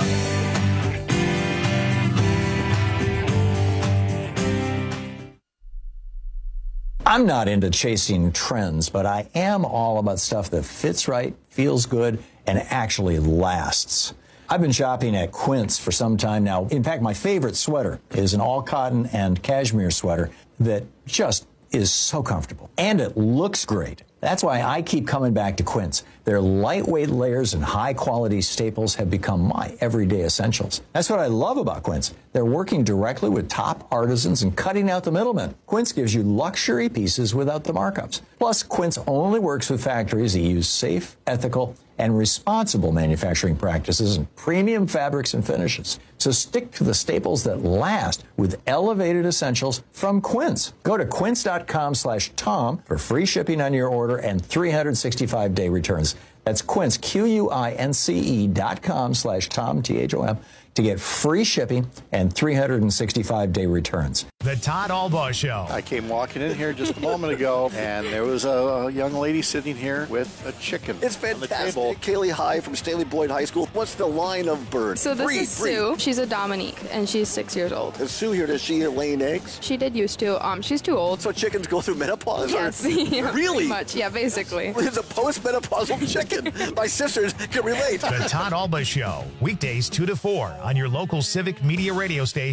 I'm not into chasing trends, but I am all about stuff that fits right, feels good, and actually lasts. I've been shopping at Quince for some time now. In fact, my favorite sweater is an all-cotton and cashmere sweater that just is so comfortable. And it looks great. That's why I keep coming back to Quince. Their lightweight layers and high-quality staples have become my everyday essentials. That's what I love about Quince. They're working directly with top artisans and cutting out the middlemen. Quince gives you luxury pieces without the markups. Plus, Quince only works with factories that use safe, ethical, and responsible manufacturing practices and premium fabrics and finishes. So stick to the staples that last with elevated essentials from Quince. Go to quince.com slash Tom for free shipping on your order and three hundred sixty-five day returns. That's Quince, Q-U-I-N-C-E dot com slash Tom, T H O M, to get free shipping and three hundred sixty-five day returns. The Todd Albaugh Show. I came walking in here just a moment ago, and there was a young lady sitting here with a chicken. It's fantastic. Kaylee High from Stanley Boyd High School. What's the line of bird? So this breed, is breed. Sue. She's a Dominique, and she's six years old. Is Sue here? Does she laying eggs? She did used to. Um, she's too old. So chickens go through menopause? Yes. Or? Yeah, Really? pretty much. Yeah, basically. It's a post-menopausal chicken. My sisters can relate. The Todd Albaugh Show, weekdays two to four on your local Civic Media radio station,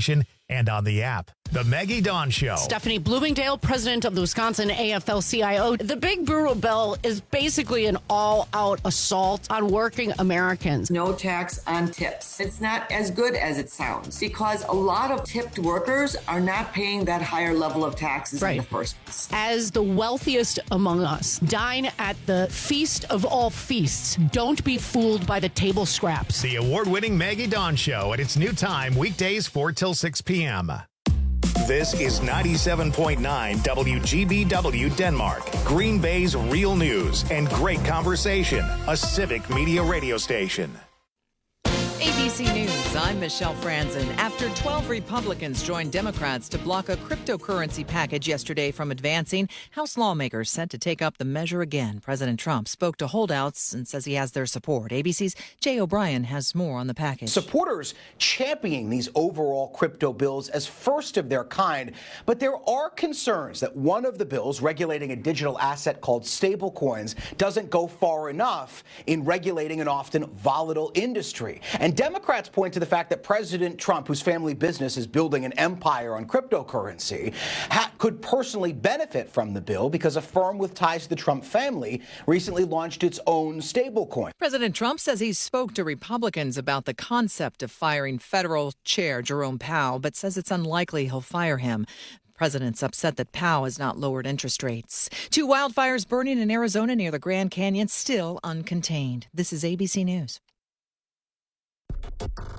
and on the app. The Maggie Dawn Show. Stephanie Bloomingdale, president of the Wisconsin A F L C I O. The Big Brutal Bill is basically an all-out assault on working Americans. No tax on tips. It's not as good as it sounds because a lot of tipped workers are not paying that higher level of taxes right. in the first place. As the wealthiest among us, dine at the feast of all feasts. Don't be fooled by the table scraps. The award-winning Maggie Dawn Show at its new time, weekdays four till six p.m. This is ninety-seven point nine W G B W Denmark, Green Bay's real news and great conversation, a civic media radio station. A B C News, I'm Michelle Franzen. After twelve Republicans joined Democrats to block a cryptocurrency package yesterday from advancing, House lawmakers set to take up the measure again. President Trump spoke to holdouts and says he has their support. A B C's Jay O'Brien has more on the package. Supporters championing these overall crypto bills as first of their kind, but there are concerns that one of the bills regulating a digital asset called stablecoins doesn't go far enough in regulating an often volatile industry. And Democrats point to the fact that President Trump, whose family business is building an empire on cryptocurrency, ha- could personally benefit from the bill because a firm with ties to the Trump family recently launched its own stablecoin. President Trump says he spoke to Republicans about the concept of firing federal chair Jerome Powell, but says it's unlikely he'll fire him. The president's upset that Powell has not lowered interest rates. Two wildfires burning in Arizona near the Grand Canyon, still uncontained. This is A B C News.